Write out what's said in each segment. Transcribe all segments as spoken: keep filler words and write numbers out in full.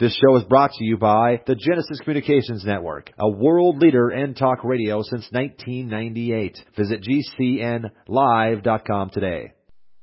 This show is brought to you by the Genesis Communications Network, a world leader in talk radio since nineteen ninety-eight. Visit G C N live dot com today.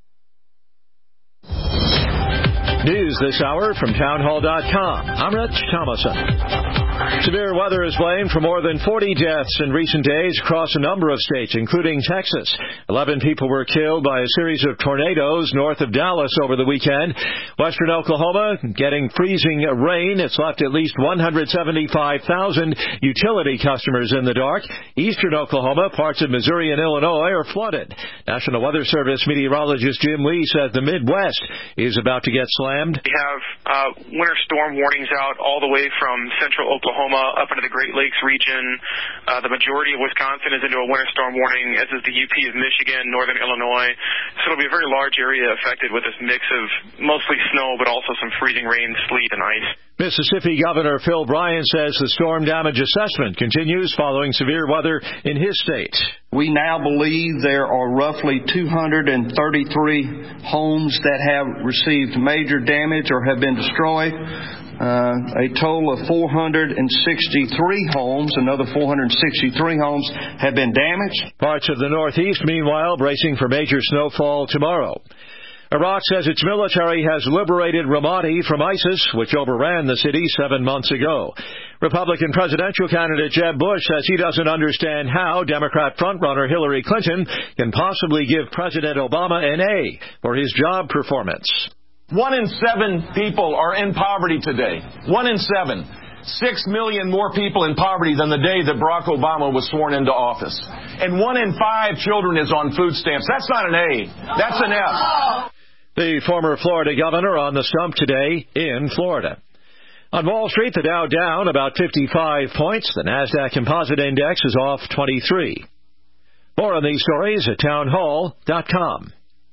News this hour from town hall dot com. I'm Rich Thomason. Severe weather is blamed for more than forty deaths in recent days across a number of states, including Texas. Eleven people were killed by a series of tornadoes north of Dallas over the weekend. Western Oklahoma getting freezing rain. It's left at least one hundred seventy-five thousand utility customers in the dark. Eastern Oklahoma, parts of Missouri and Illinois are flooded. National Weather Service meteorologist Jim Lee says the Midwest is about to get slammed. We have uh, winter storm warnings out all the way from central Oklahoma up into the Great Lakes region. Uh, the majority of Wisconsin is into a winter storm warning, as is the U P of Michigan, northern Illinois. So it'll be a very large area affected with this mix of mostly snow, but also some freezing rain, sleet, and ice. Mississippi Governor Phil Bryant says the storm damage assessment continues following severe weather in his state. We now believe there are roughly two hundred thirty-three homes that have received major damage or have been destroyed. Uh, a total of four hundred sixty-three homes, another four hundred sixty-three homes have been damaged. Parts of the Northeast, meanwhile, bracing for major snowfall tomorrow. Iraq says its military has liberated Ramadi from ISIS, which overran the city seven months ago. Republican presidential candidate Jeb Bush says he doesn't understand how Democrat frontrunner Hillary Clinton can possibly give President Obama an A for his job performance. One in seven people are in poverty today. One in seven. Six million more people in poverty than the day that Barack Obama was sworn into office. And one in five children is on food stamps. That's not an A. That's an F. The former Florida governor on the stump today in Florida. On Wall Street, the Dow down about fifty-five points. The NASDAQ Composite Index is off twenty-three. More on these stories at town hall dot com.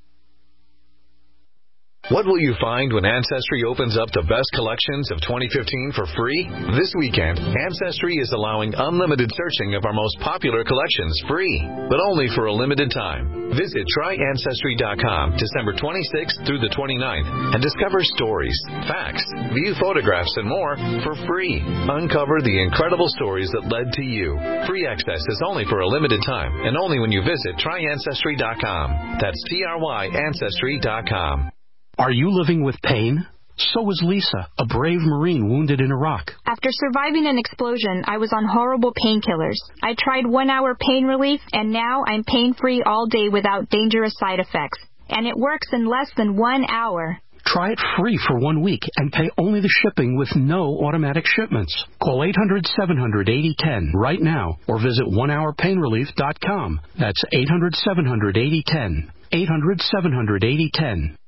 What will you find when Ancestry opens up the best collections of twenty fifteen for free? This weekend, Ancestry is allowing unlimited searching of our most popular collections free, but only for a limited time. Visit try ancestry dot com December twenty-sixth through the twenty-ninth and discover stories, facts, view photographs, and more for free. Uncover the incredible stories that led to you. Free access is only for a limited time and only when you visit try ancestry dot com. That's T R Y ancestry dot com. Are you living with pain? So was Lisa, a brave Marine wounded in Iraq. After surviving an explosion, I was on horrible painkillers. I tried one-hour pain relief, and now I'm pain-free all day without dangerous side effects. And it works in less than one hour. Try it free for one week and pay only the shipping with no automatic shipments. Call eight hundred, seven hundred, eighty ten right now or visit one hour pain relief dot com. That's eight hundred, seven hundred, eighty ten. eight hundred, seven hundred, eighty ten.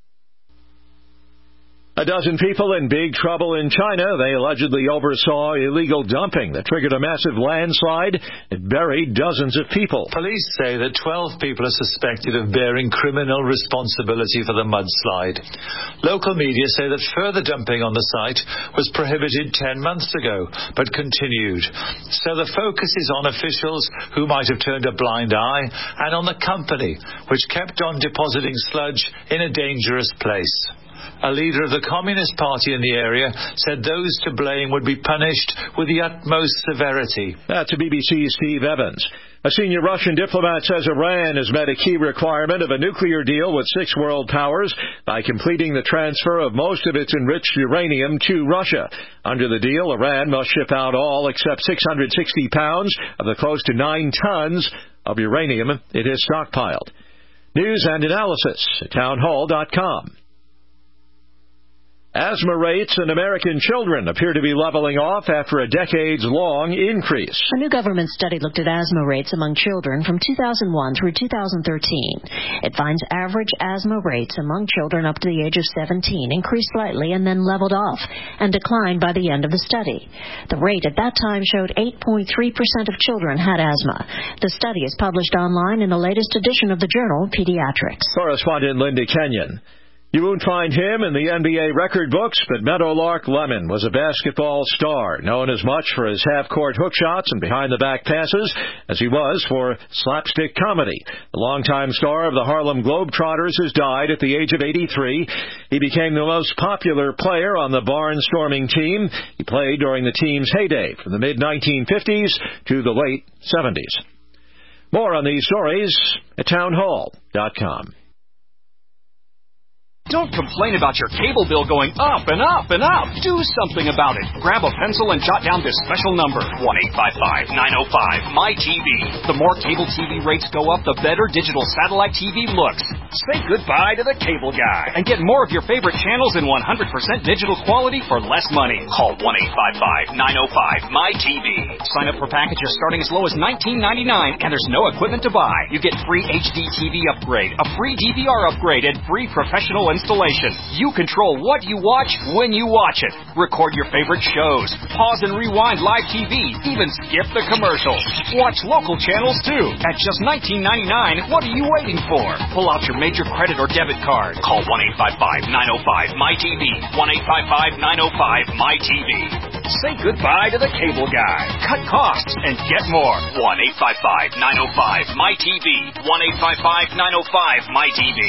A dozen people in big trouble in China. They allegedly oversaw illegal dumping that triggered a massive landslide and buried dozens of people. Police say that twelve people are suspected of bearing criminal responsibility for the mudslide. Local media say that further dumping on the site was prohibited ten months ago, but continued. So the focus is on officials who might have turned a blind eye and on the company, which kept on depositing sludge in a dangerous place. A leader of the Communist Party in the area said those to blame would be punished with the utmost severity. That's B B C's Steve Evans. A senior Russian diplomat says Iran has met a key requirement of a nuclear deal with six world powers by completing the transfer of most of its enriched uranium to Russia. Under the deal, Iran must ship out all except six hundred sixty pounds of the close to nine tons of uranium it has stockpiled. News and analysis at town hall dot com. Asthma rates in American children appear to be leveling off after a decades-long increase. A new government study looked at asthma rates among children from two thousand one through two thousand thirteen. It finds average asthma rates among children up to the age of seventeen increased slightly and then leveled off and declined by the end of the study. The rate at that time showed eight point three percent of children had asthma. The study is published online in the latest edition of the journal Pediatrics. Correspondent Linda Kenyon. You won't find him in the N B A record books, but Meadowlark Lemon was a basketball star, known as much for his half-court hook shots and behind-the-back passes as he was for slapstick comedy. The longtime star of the Harlem Globetrotters has died at the age of eighty-three. He became the most popular player on the barnstorming team. He played during the team's heyday from the mid nineteen fifties to the late seventies. More on these stories at townhall dot com. Don't complain about your cable bill going up and up and up. Do something about it. Grab a pencil and jot down this special number, one eight five five, nine oh five, M Y T V. The more cable T V rates go up, the better digital satellite T V looks. Say goodbye to the cable guy and get more of your favorite channels in one hundred percent digital quality for less money. Call one eight five five, nine oh five, M Y T V. Sign up for packages starting as low as nineteen ninety-nine, and there's no equipment to buy. You get free H D T V upgrade, a free D V R upgrade, and free professional installation. You control what you watch when you watch it. Record your favorite shows. Pause and rewind live T V. Even skip the commercials. Watch local channels too. At just nineteen ninety-nine, what are you waiting for? Pull out your major credit or debit card. Call one eight five five, nine oh five, M Y T V. one eight five five, nine oh five, M Y T V. Say goodbye to the cable guy. Cut costs and get more. one eight five five, nine oh five, M Y T V. one eight five five, nine oh five, M Y T V.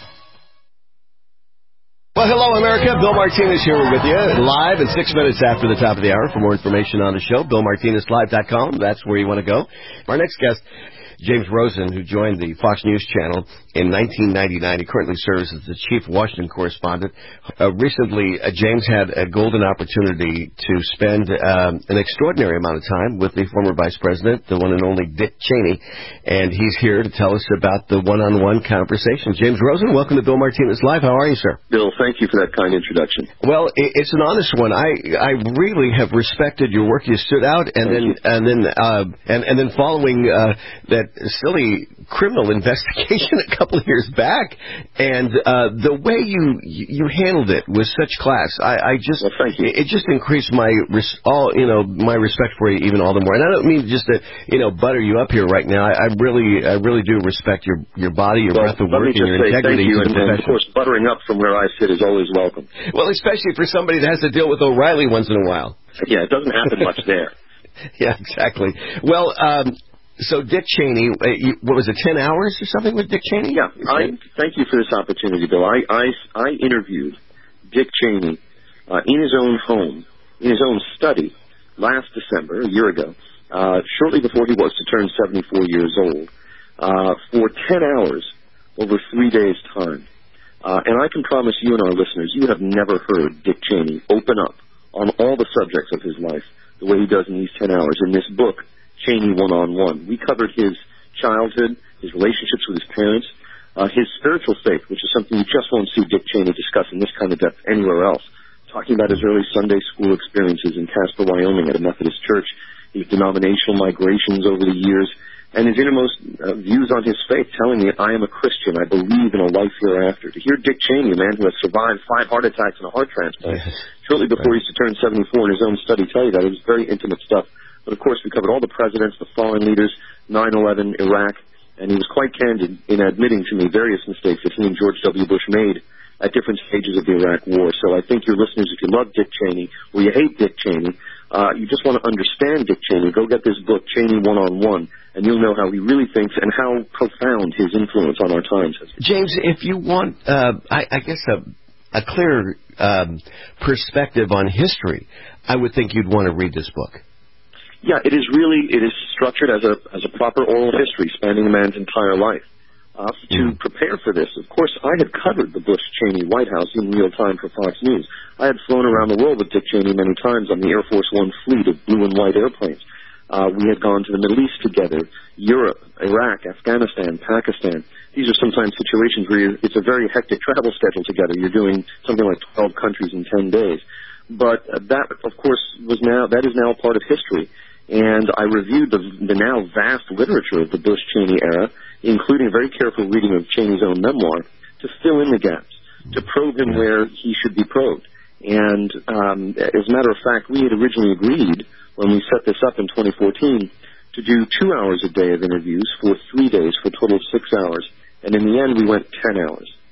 Well, hello, America. Bill Martinez here with you, live and six minutes after the top of the hour. For more information on the show, bill martinez live dot com. That's where you want to go. Our next guest, James Rosen, who joined the Fox News Channel in nineteen ninety-nine. He currently serves as the chief Washington correspondent. Uh, recently, uh, James had a golden opportunity to spend um, an extraordinary amount of time with the former vice president, the one and only Dick Cheney, and he's here to tell us about the one-on-one conversation. James Rosen, welcome to Bill Martinez Live. How are you, sir? Bill, thank you for that kind introduction. Well, it, it's an honest one. I I really have respected your work. You stood out, and thank then you. and then uh, and and then following uh, that silly criminal investigation a couple of years back, and uh, the way you you handled it with such class, I, I just well, thank you. It, it just increased my res, all you know my respect for you even all the more. And I don't mean just to you know butter you up here right now. I, I really I really do respect your your body, your well, breadth of work, and your integrity. Thank you, and, and of course, buttering up from where I sit is always welcome. Well, especially for somebody that has to deal with O'Reilly once in a while. Yeah, it doesn't happen much there. Yeah, exactly. Well. um So Dick Cheney, uh, you, what was it, ten hours or something with Dick Cheney? Yeah, I thank you for this opportunity, Bill. I, I, I interviewed Dick Cheney uh, in his own home, in his own study, last December, a year ago, uh, shortly before he was to turn seventy-four years old, uh, for ten hours over three days' time. Uh, and I can promise you and our listeners, you have never heard Dick Cheney open up on all the subjects of his life the way he does in these ten hours in this book, Cheney One-on-One. We covered his childhood, his relationships with his parents, uh, his spiritual faith, which is something you just won't see Dick Cheney discuss in this kind of depth anywhere else. Talking about his early Sunday school experiences in Casper, Wyoming at a Methodist church, his denominational migrations over the years, and his innermost uh, views on his faith, telling me, I am a Christian, I believe in a life hereafter. To hear Dick Cheney, a man who has survived five heart attacks and a heart transplant, yes. shortly before right. he's to turn seventy-four in his own study, tell you that. It was very intimate stuff. But, of course, we covered all the presidents, the fallen leaders, nine eleven, Iraq, and he was quite candid in admitting to me various mistakes that he and George W. Bush made at different stages of the Iraq War. So I think your listeners, if you love Dick Cheney or you hate Dick Cheney, uh, you just want to understand Dick Cheney, go get this book, Cheney One-on-One, and you'll know how he really thinks and how profound his influence on our times is. James, if you want, uh, I, I guess, a, a clear um, perspective on history, I would think you'd want to read this book. Yeah, it is really, it is structured as a as a proper oral history spanning a man's entire life. Uh, to mm. prepare for this, of course, I had covered the Bush-Cheney White House in real time for Fox News. I had flown around the world with Dick Cheney many times on the Air Force One fleet of blue and white airplanes. Uh, we had gone to the Middle East together, Europe, Iraq, Afghanistan, Pakistan. These are sometimes situations where you're, it's a very hectic travel schedule together. You're doing something like twelve countries in ten days. But uh, that, of course, was now that is now a part of history. And I reviewed the, the now vast literature of the Bush-Cheney era, including a very careful reading of Cheney's own memoir, to fill in the gaps, to probe him where he should be probed. And um, as a matter of fact, we had originally agreed, when we set this up in twenty fourteen, to do two hours a day of interviews for three days for a total of six hours. And in the end, we went ten hours.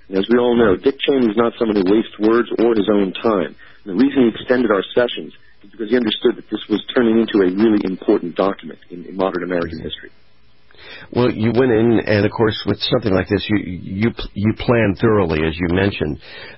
And as we all know, Dick Cheney is not someone who wastes words or his own time. And the reason he extended our sessions is because he understood that this was turning into a really important document in, in modern American history. Well, you went in, and of course, with something like this, you you you plan thoroughly, as you mentioned.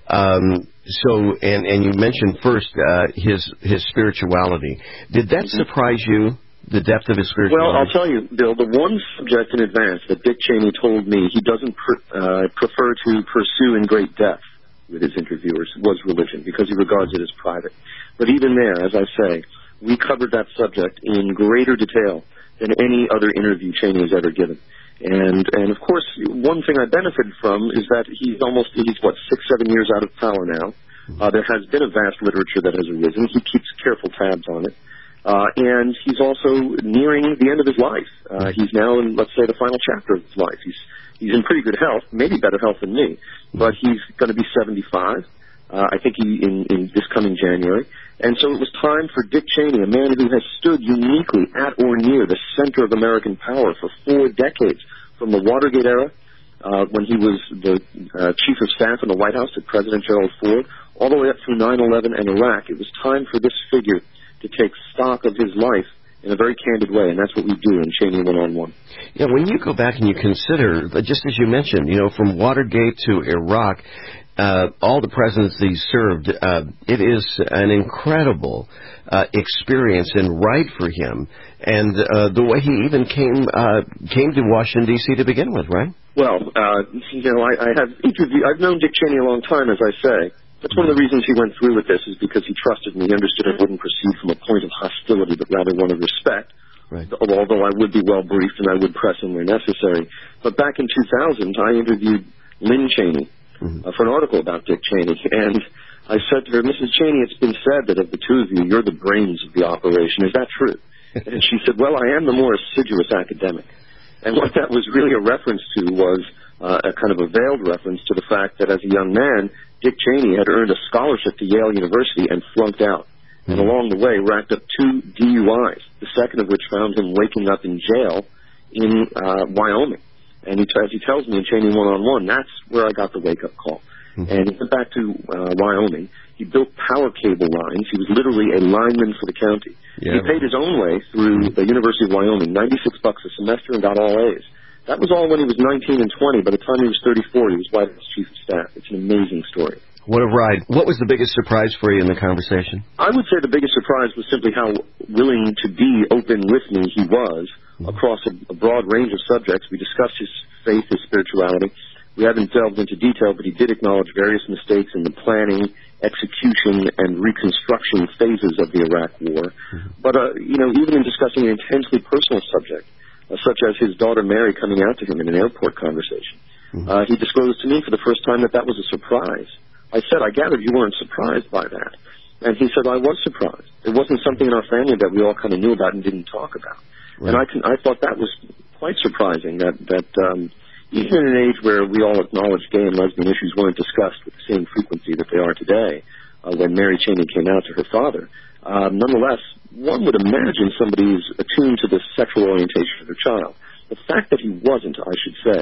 Um, so, and and you mentioned first uh, his his spirituality. Did that surprise you? The depth of his spirituality? Well, I'll tell you, Bill, the one subject in advance that Dick Cheney told me he doesn't pr- uh, prefer to pursue in great depth with his interviewers was religion, because he regards it as private. But even there, as I say, we covered that subject in greater detail than any other interview Cheney has ever given. And, and of course, one thing I benefited from is that he's almost, he's what, six, seven years out of power now. Uh, there has been a vast literature that has arisen. He keeps careful tabs on it. Uh, and he's also nearing the end of his life. Uh, he's now in, let's say, the final chapter of his life. He's he's in pretty good health, maybe better health than me, but he's going to be seventy-five. Uh, I think he in, in this coming January. And so it was time for Dick Cheney, a man who has stood uniquely at or near the center of American power for four decades, from the Watergate era, uh, when he was the uh, chief of staff in the White House at President Gerald Ford, all the way up through nine eleven and Iraq. It was time for this figure to take stock of his life in a very candid way, and that's what we do in Cheney one-on-one. Yeah, when you go back and you consider, just as you mentioned, you know, from Watergate to Iraq, uh, all the presidents that he served, uh, it is an incredible uh, experience and right for him, and uh, the way he even came uh, came to Washington, D C to begin with, right? Well, uh, you know, I, I have interviewed, I've known Dick Cheney a long time, as I say. That's one of the reasons he went through with this, is because he trusted me. He understood I wouldn't proceed from a point of hostility, but rather one of respect. Right. Although I would be well briefed and I would press him where necessary. But back in two thousand, I interviewed Lynn Cheney mm-hmm. uh, for an article about Dick Cheney, and I said to her, Missus Cheney, it's been said that of the two of you, you're the brains of the operation. Is that true? And she said, well, I am the more assiduous academic. And what that was really a reference to was uh, a kind of a veiled reference to the fact that as a young man, Dick Cheney had earned a scholarship to Yale University and flunked out, and along the way racked up two D U Is, the second of which found him waking up in jail in uh, Wyoming. And he, as he tells me in Cheney one-on-one, that's where I got the wake-up call. Mm-hmm. And he went back to uh, Wyoming. He built power cable lines. He was literally a lineman for the county. Yeah. He paid his own way through the University of Wyoming, ninety-six bucks a semester, and got all A's. That was all when he was nineteen and twenty. By the time he was thirty-four, he was White House Chief of Staff. It's an amazing story. What a ride. What was the biggest surprise for you in the conversation? I would say the biggest surprise was simply how willing to be open with me he was across a, a broad range of subjects. We discussed his faith, his spirituality. We haven't delved into detail, but he did acknowledge various mistakes in the planning, execution, and reconstruction phases of the Iraq War. Mm-hmm. But, uh, you know, even in discussing an intensely personal subject, Uh, such as his daughter Mary coming out to him in an airport conversation. Mm-hmm. Uh, he disclosed to me for the first time that that was a surprise. I said, I gathered you weren't surprised by that. And he said, I was surprised. It wasn't something in our family that we all kind of knew about and didn't talk about. Right. And I, can, I thought that was quite surprising, that, that um, even in an age where we all acknowledge gay and lesbian issues weren't discussed with the same frequency that they are today, uh, when Mary Cheney came out to her father, Um, nonetheless, one would imagine somebody who's attuned to the sexual orientation of their child. The fact that he wasn't, I should say,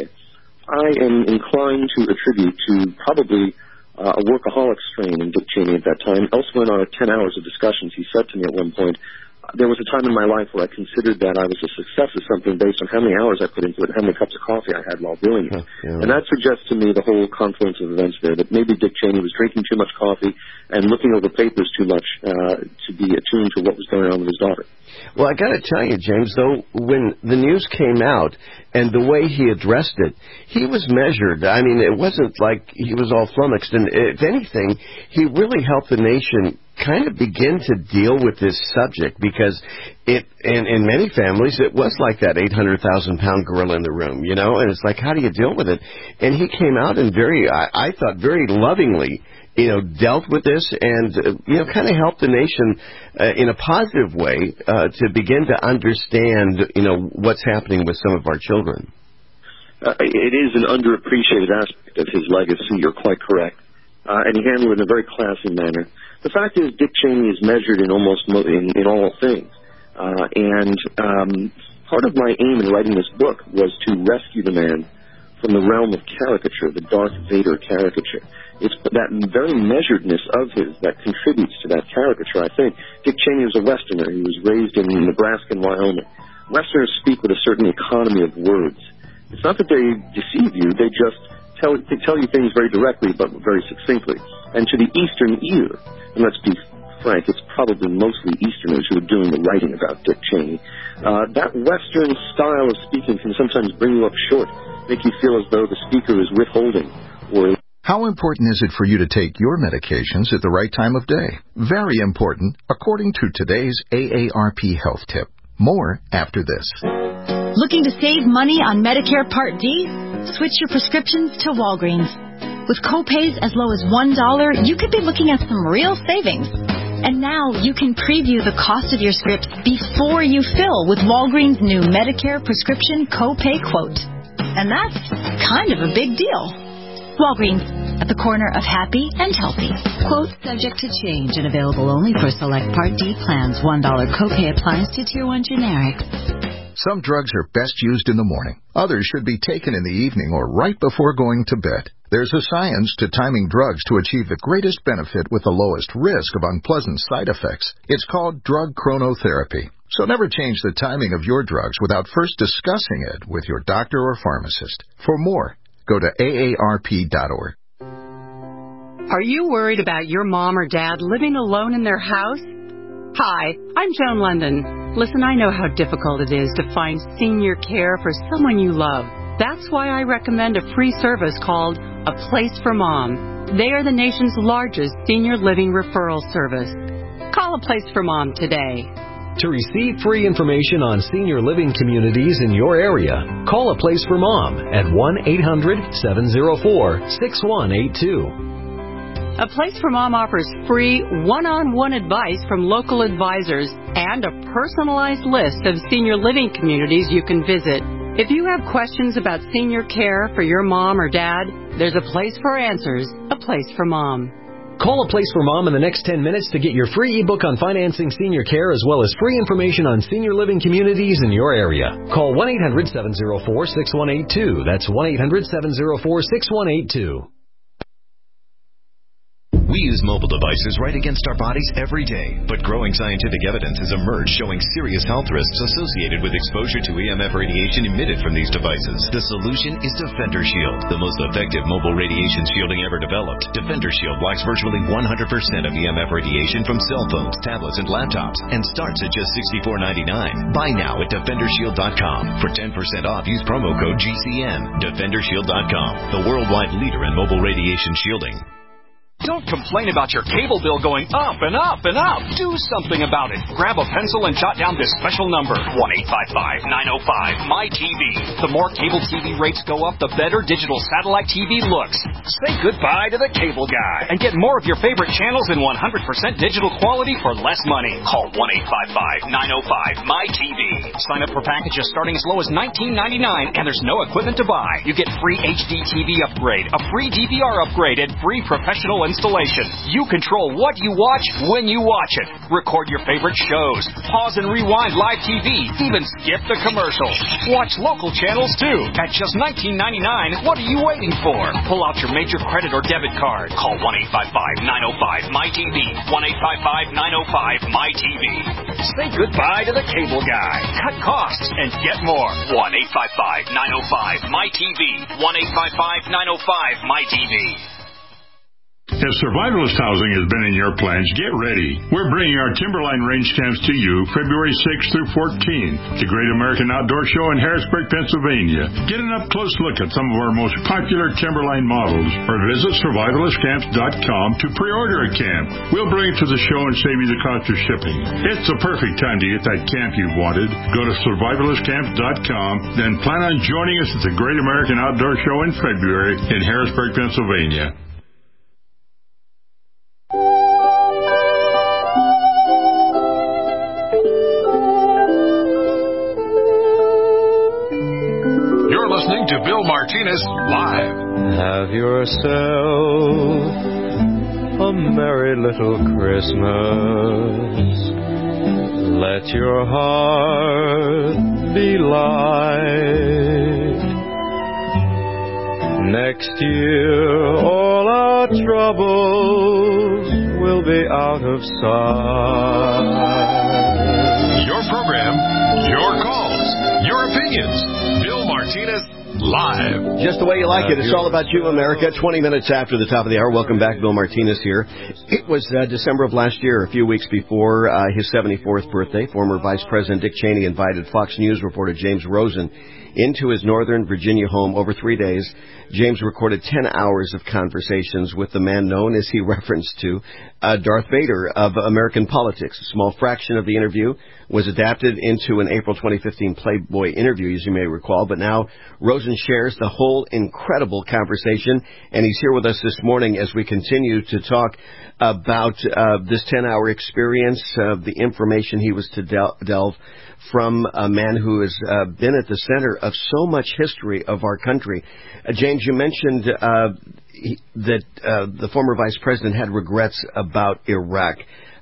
I am inclined to attribute to probably uh, a workaholic strain in Dick Cheney at that time. Elsewhere in our ten hours of discussions, he said to me at one point, there was a time in my life where I considered that I was a success of something based on how many hours I put into it, how many cups of coffee I had while doing it. Yeah. And that suggests to me the whole confluence of events there, that maybe Dick Cheney was drinking too much coffee and looking over papers too much uh, to be attuned to what was going on with his daughter. Well, I got to tell you, James, though, when the news came out and the way he addressed it, he was measured. I mean, it wasn't like he was all flummoxed. And if anything, he really helped the nation kind of begin to deal with this subject, because it, and in many families, it was like that eight hundred thousand pound gorilla in the room, you know, and it's like, how do you deal with it? And he came out and very, I, I thought, very lovingly, you know, dealt with this and, uh, you know, kind of helped the nation uh, in a positive way uh, to begin to understand, you know, what's happening with some of our children. Uh, it is an underappreciated aspect of his legacy, you're quite correct. Uh, and he handled it in a very classy manner. The fact is, Dick Cheney is measured in almost mo- in, in all things. Uh, and um, part of my aim in writing this book was to rescue the man from the realm of caricature, the Darth Vader caricature. It's that very measuredness of his that contributes to that caricature, I think. Dick Cheney was a Westerner. He was raised in Nebraska and Wyoming. Westerners speak with a certain economy of words. It's not that they deceive you, they just tell, they tell you things very directly but very succinctly. And to the Eastern ear, and let's be frank, it's probably mostly Easterners who are doing the writing about Dick Cheney, uh, that Western style of speaking can sometimes bring you up short, make you feel as though the speaker is withholding or... How important is it for you to take your medications at the right time of day? Very important, according to today's A A R P Health Tip. More after this. Looking to save money on Medicare Part D? Switch your prescriptions to Walgreens. With copays as low as one dollar, you could be looking at some real savings. And now you can preview the cost of your scripts before you fill with Walgreens' new Medicare prescription copay quote. And that's kind of a big deal. Walgreens, at the corner of happy and healthy. Quote subject to change and available only for select Part D plans. one dollar copay applies to Tier one generics. Some drugs are best used in the morning. Others should be taken in the evening or right before going to bed. There's a science to timing drugs to achieve the greatest benefit with the lowest risk of unpleasant side effects. It's called drug chronotherapy. So never change the timing of your drugs without first discussing it with your doctor or pharmacist. For more, go to A A R P dot org. Are you worried about your mom or dad living alone in their house? Hi, I'm Joan London. Listen, I know how difficult it is to find senior care for someone you love. That's why I recommend a free service called A Place for Mom. They are the nation's largest senior living referral service. Call A Place for Mom today. To receive free information on senior living communities in your area, call A Place for Mom at one eight hundred seven oh four six one eight two. A Place for Mom offers free one-on-one advice from local advisors and a personalized list of senior living communities you can visit. If you have questions about senior care for your mom or dad, there's a place for answers, A Place for Mom. Call A Place for Mom in the next ten minutes to get your free ebook on financing senior care as well as free information on senior living communities in your area. Call one eight hundred seven oh four six one eight two. That's one eight hundred seven oh four six one eight two. We use mobile devices right against our bodies every day, but growing scientific evidence has emerged showing serious health risks associated with exposure to E M F radiation emitted from these devices. The solution is Defender Shield, the most effective mobile radiation shielding ever developed. Defender Shield blocks virtually one hundred percent of E M F radiation from cell phones, tablets, and laptops, and starts at just sixty-four ninety-nine. Buy now at defender shield dot com. For ten percent off, use promo code G C N. defender shield dot com, the worldwide leader in mobile radiation shielding. Don't complain about your cable bill going up and up and up. Do something about it. Grab a pencil and jot down this special number, one eight five five nine oh five M Y T V. The more cable T V rates go up, the better digital satellite T V looks. Say goodbye to the cable guy and get more of your favorite channels in one hundred percent digital quality for less money. Call one eight five five nine oh five M Y T V. Sign up for packages starting as low as nineteen ninety-nine, and there's no equipment to buy. You get free H D T V upgrade, a free D V R upgrade, and free professional installation. You control what you watch when you watch it. Record your favorite shows. Pause and rewind live T V. Even skip the commercials. Watch local channels too. At just nineteen ninety-nine, what are you waiting for? Pull out your major credit or debit card. Call one eight five five nine oh five M Y T V. one eight five five nine oh five M Y T V. Say goodbye to the cable guy. Cut costs and get more. one eight five five nine oh five M Y T V. one eight five five nine oh five M Y T V. If survivalist housing has been in your plans, get ready. We're bringing our Timberline range camps to you February sixth through fourteenth, the Great American Outdoor Show in Harrisburg, Pennsylvania. Get an up-close look at some of our most popular Timberline models, or visit survivalist camps dot com to pre-order a camp. We'll bring it to the show and save you the cost of shipping. It's the perfect time to get that camp you've wanted. Go to survivalist camps dot com, then plan on joining us at the Great American Outdoor Show in February in Harrisburg, Pennsylvania. Listening to Bill Martinez Live. Have yourself a merry little Christmas. Let your heart be light. Next year, all our troubles will be out of sight. Your program, your calls, your opinions. Bill Martinez Live. Just the way you like it. It's all about you, America. twenty minutes after the top of the hour. Welcome back. Bill Martinez here. It was uh, December of last year, a few weeks before uh, his seventy-fourth birthday. Former Vice President Dick Cheney invited Fox News reporter James Rosen into his Northern Virginia home over three days. James recorded ten hours of conversations with the man known, as he referenced to, uh, Darth Vader of American politics. A small fraction of the interview was adapted into an April twenty fifteen Playboy interview, as you may recall, but now Rosen shares the whole incredible conversation, and he's here with us this morning as we continue to talk about uh, this ten-hour experience, uh, the information he was to del- delve from a man who has uh, been at the center of so much history of our country. Uh, James, you mentioned uh, he, that uh, the former vice president had regrets about Iraq.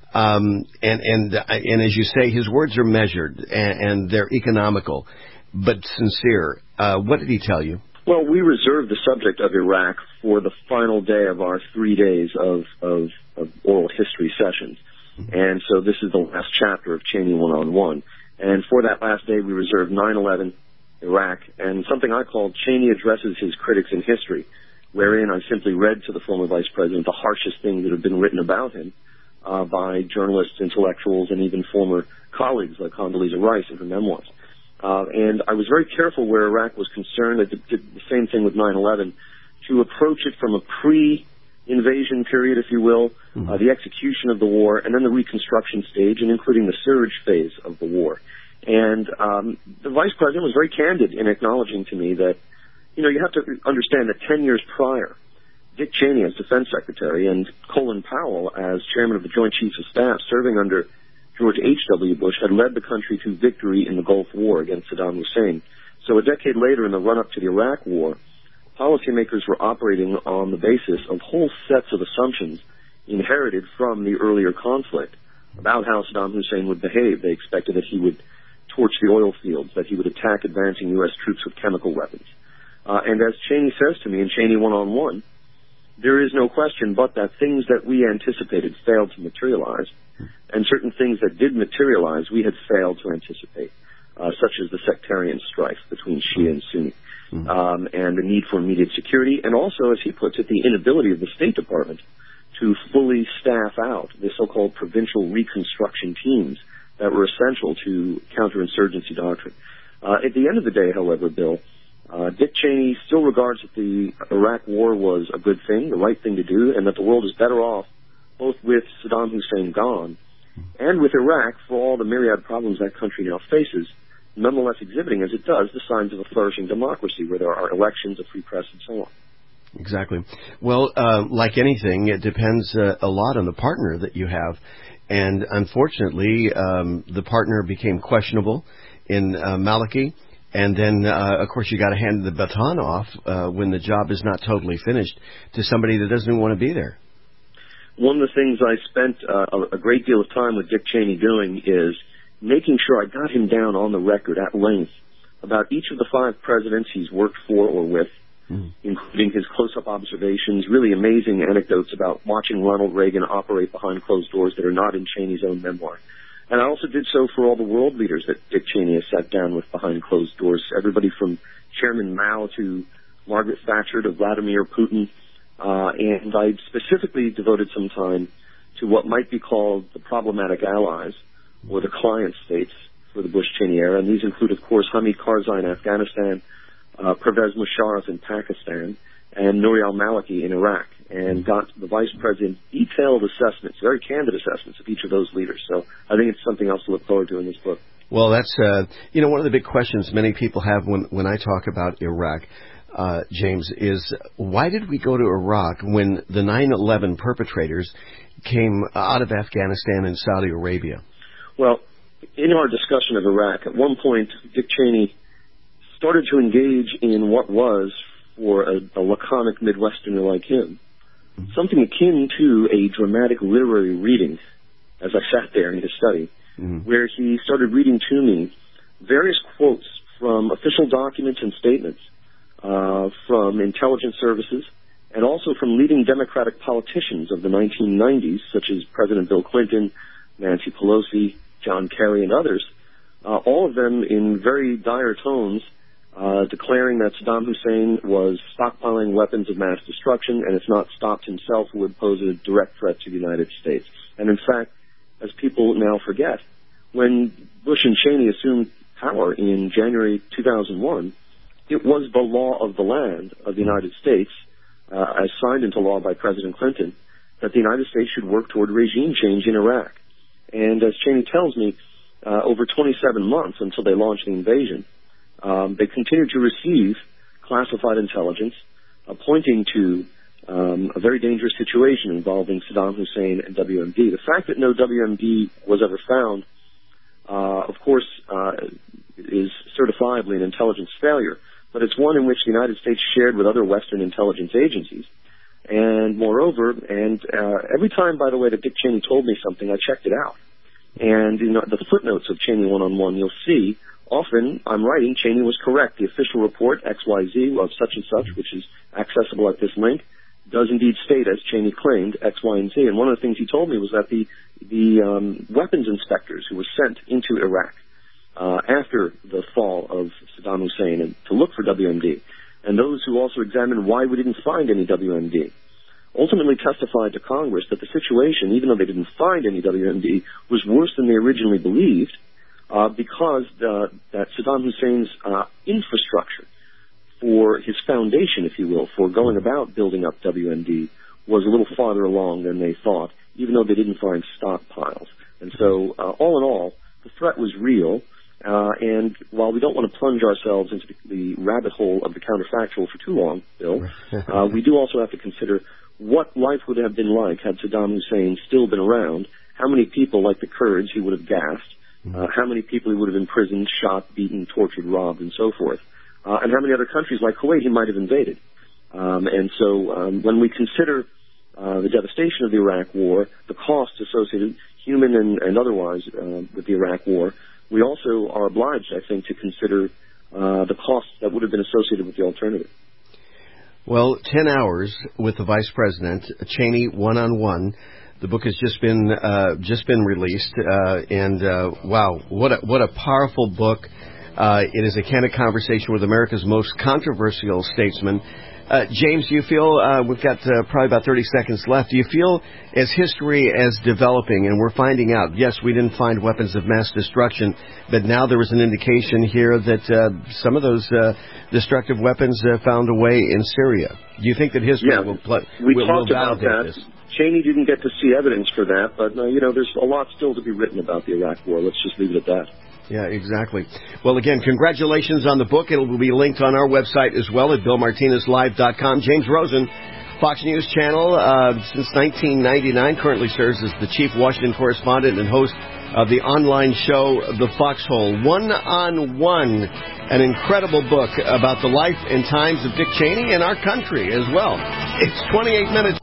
Um, and, and, and as you say, his words are measured and, and they're economical, but sincere. Uh, what did he tell you? Well, we reserved the subject of Iraq for the final day of our three days of, of, of oral history sessions. Mm-hmm. And so this is the last chapter of Cheney one-on-one. And for that last day, we reserved nine eleven, Iraq, and something I called Cheney Addresses His Critics in History, wherein I simply read to the former vice president the harshest things that have been written about him uh, by journalists, intellectuals, and even former colleagues like Condoleezza Rice in her memoirs. Uh, and I was very careful where Iraq was concerned. I did, did the same thing with nine eleven, to approach it from a pre-invasion period, if you will, mm-hmm. uh, the execution of the war, and then the reconstruction stage, and including the surge phase of the war. And um, the vice president was very candid in acknowledging to me that, you know, you have to understand that ten years prior, Dick Cheney as defense secretary and Colin Powell as chairman of the Joint Chiefs of Staff serving under George H W. Bush had led the country to victory in the Gulf War against Saddam Hussein. So a decade later, in the run-up to the Iraq War, policymakers were operating on the basis of whole sets of assumptions inherited from the earlier conflict about how Saddam Hussein would behave. They expected that he would torch the oil fields, that he would attack advancing U S troops with chemical weapons. Uh, and as Cheney says to me in Cheney one-on-one, there is no question but that things that we anticipated failed to materialize, and certain things that did materialize we had failed to anticipate, uh, such as the sectarian strife between Shia and Sunni, mm-hmm. um, and the need for immediate security, and also, as he puts it, the inability of the State Department to fully staff out the so-called provincial reconstruction teams that were essential to counterinsurgency doctrine. Uh, at the end of the day, however, Bill, uh, Dick Cheney still regards that the Iraq War was a good thing, the right thing to do, and that the world is better off both with Saddam Hussein gone and with Iraq for all the myriad problems that country now faces, nonetheless exhibiting, as it does, the signs of a flourishing democracy where there are elections, a free press, and so on. Exactly. Well, uh, like anything, it depends uh, a lot on the partner that you have. And unfortunately, um, the partner became questionable in uh, Maliki. And then, uh, of course, you got to hand the baton off uh, when the job is not totally finished to somebody that doesn't want to be there. One of the things I spent uh, a great deal of time with Dick Cheney doing is making sure I got him down on the record at length about each of the five presidents he's worked for or with, mm. including his close-up observations, really amazing anecdotes about watching Ronald Reagan operate behind closed doors that are not in Cheney's own memoir. And I also did so for all the world leaders that Dick Cheney has sat down with behind closed doors, everybody from Chairman Mao to Margaret Thatcher to Vladimir Putin. Uh, and I specifically devoted some time to what might be called the problematic allies or the client states for the Bush-Cheney era. And these include, of course, Hamid Karzai in Afghanistan, uh, Pervez Musharraf in Pakistan, and Nouri al-Maliki in Iraq, and got the vice president detailed assessments, very candid assessments of each of those leaders. So I think it's something else to look forward to in this book. Well, that's, uh, you know, one of the big questions many people have when, when I talk about Iraq, uh, James, is why did we go to Iraq when the nine eleven perpetrators came out of Afghanistan and Saudi Arabia? Well, in our discussion of Iraq, at one point, Dick Cheney started to engage in what was, for a, a laconic Midwesterner like him, something akin to a dramatic literary reading, as I sat there in his study, mm-hmm. where he started reading to me various quotes from official documents and statements uh, from intelligence services and also from leading Democratic politicians of the nineteen nineties, such as President Bill Clinton, Nancy Pelosi, John Kerry, and others, uh, all of them in very dire tones uh, declaring that Saddam Hussein was stockpiling weapons of mass destruction, and if not stopped himself, would pose a direct threat to the United States. And in fact, as people now forget, when Bush and Cheney assumed power in January two thousand one, it was the law of the land of the United States, uh, as signed into law by President Clinton, that the United States should work toward regime change in Iraq. And as Cheney tells me, uh, over twenty-seven months until they launched the invasion, um, they continued to receive classified intelligence uh, pointing to um, a very dangerous situation involving Saddam Hussein and W M D. The fact that no W M D was ever found, uh, of course, uh, is certifiably an intelligence failure, but it's one in which the United States shared with other Western intelligence agencies. And moreover, and uh, every time, by the way, that Dick Cheney told me something, I checked it out. And in the footnotes of Cheney one-on-one, you'll see often I'm writing Cheney was correct. The official report, X Y Z, of such and such, which is accessible at this link, does indeed state, as Cheney claimed, X, Y, and Z. And one of the things he told me was that the, the um, weapons inspectors who were sent into Iraq uh, after the fall of Saddam Hussein and to look for W M D, and those who also examined why we didn't find any W M D, ultimately testified to Congress that the situation, even though they didn't find any W M D, was worse than they originally believed uh, because the, that Saddam Hussein's uh, infrastructure for his foundation, if you will, for going about building up W M D was a little farther along than they thought, even though they didn't find stockpiles. And so, uh, all in all, the threat was real. Uh, and while we don't want to plunge ourselves into the, the rabbit hole of the counterfactual for too long, Bill, uh, we do also have to consider what life would have been like had Saddam Hussein still been around, how many people, like the Kurds, he would have gassed, uh, how many people he would have imprisoned, shot, beaten, tortured, robbed, and so forth, uh, and how many other countries like Kuwait he might have invaded. Um, and so um, when we consider uh, the devastation of the Iraq War, the costs associated, human and, and otherwise, uh, with the Iraq War, we also are obliged, I think, to consider uh, the costs that would have been associated with the alternative. Well, ten hours with the Vice President, Cheney one-on-one. The book has just been uh, just been released, uh, and uh, wow, what a, what a powerful book. Uh, it is a candid conversation with America's most controversial statesman. Uh, James, do you feel, uh, we've got uh, probably about thirty seconds left, do you feel as history is developing and we're finding out, yes, we didn't find weapons of mass destruction, but now there was an indication here that uh, some of those uh, destructive weapons uh, found a way in Syria. Do you think that history yeah, will, pl- we will, talked will about validate that. this? Cheney didn't get to see evidence for that, but, uh, you know, there's a lot still to be written about the Iraq War. Let's just leave it at that. Yeah, exactly. Well, again, congratulations on the book. It will be linked on our website as well at bill martinez live dot com. James Rosen, Fox News Channel, uh, since nineteen ninety-nine, currently serves as the chief Washington correspondent and host of the online show The Foxhole. One-on-One, an incredible book about the life and times of Dick Cheney and our country as well. It's twenty-eight minutes.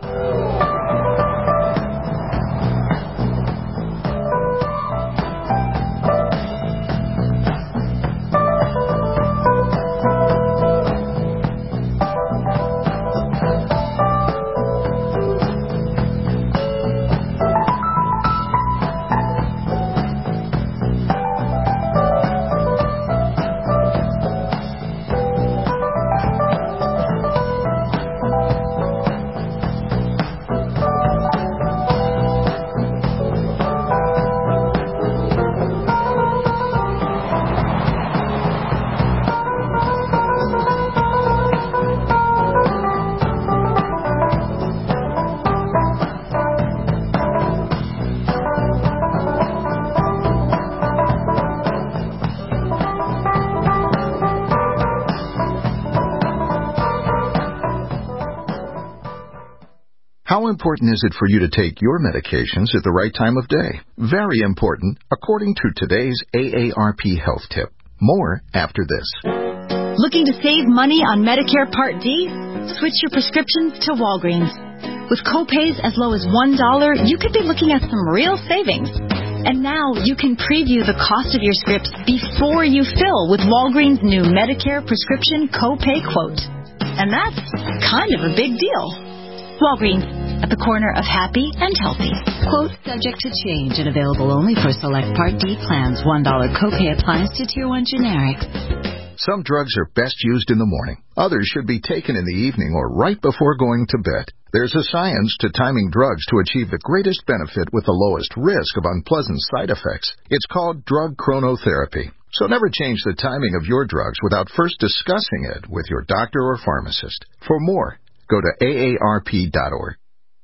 How important is it for you to take your medications at the right time of day? Very important, according to today's A A R P Health Tip. More after this. Looking to save money on Medicare Part D? Switch your prescriptions to Walgreens. With copays as low as one dollar, you could be looking at some real savings. And now you can preview the cost of your scripts before you fill with Walgreens' new Medicare prescription copay quote. And that's kind of a big deal. Walgreens, at the corner of happy and healthy. Quote subject to change and available only for select Part D plans. one dollar copay applies to Tier one generics. Some drugs are best used in the morning. Others should be taken in the evening or right before going to bed. There's a science to timing drugs to achieve the greatest benefit with the lowest risk of unpleasant side effects. It's called drug chronotherapy. So never change the timing of your drugs without first discussing it with your doctor or pharmacist. For more, go to A A R P dot org.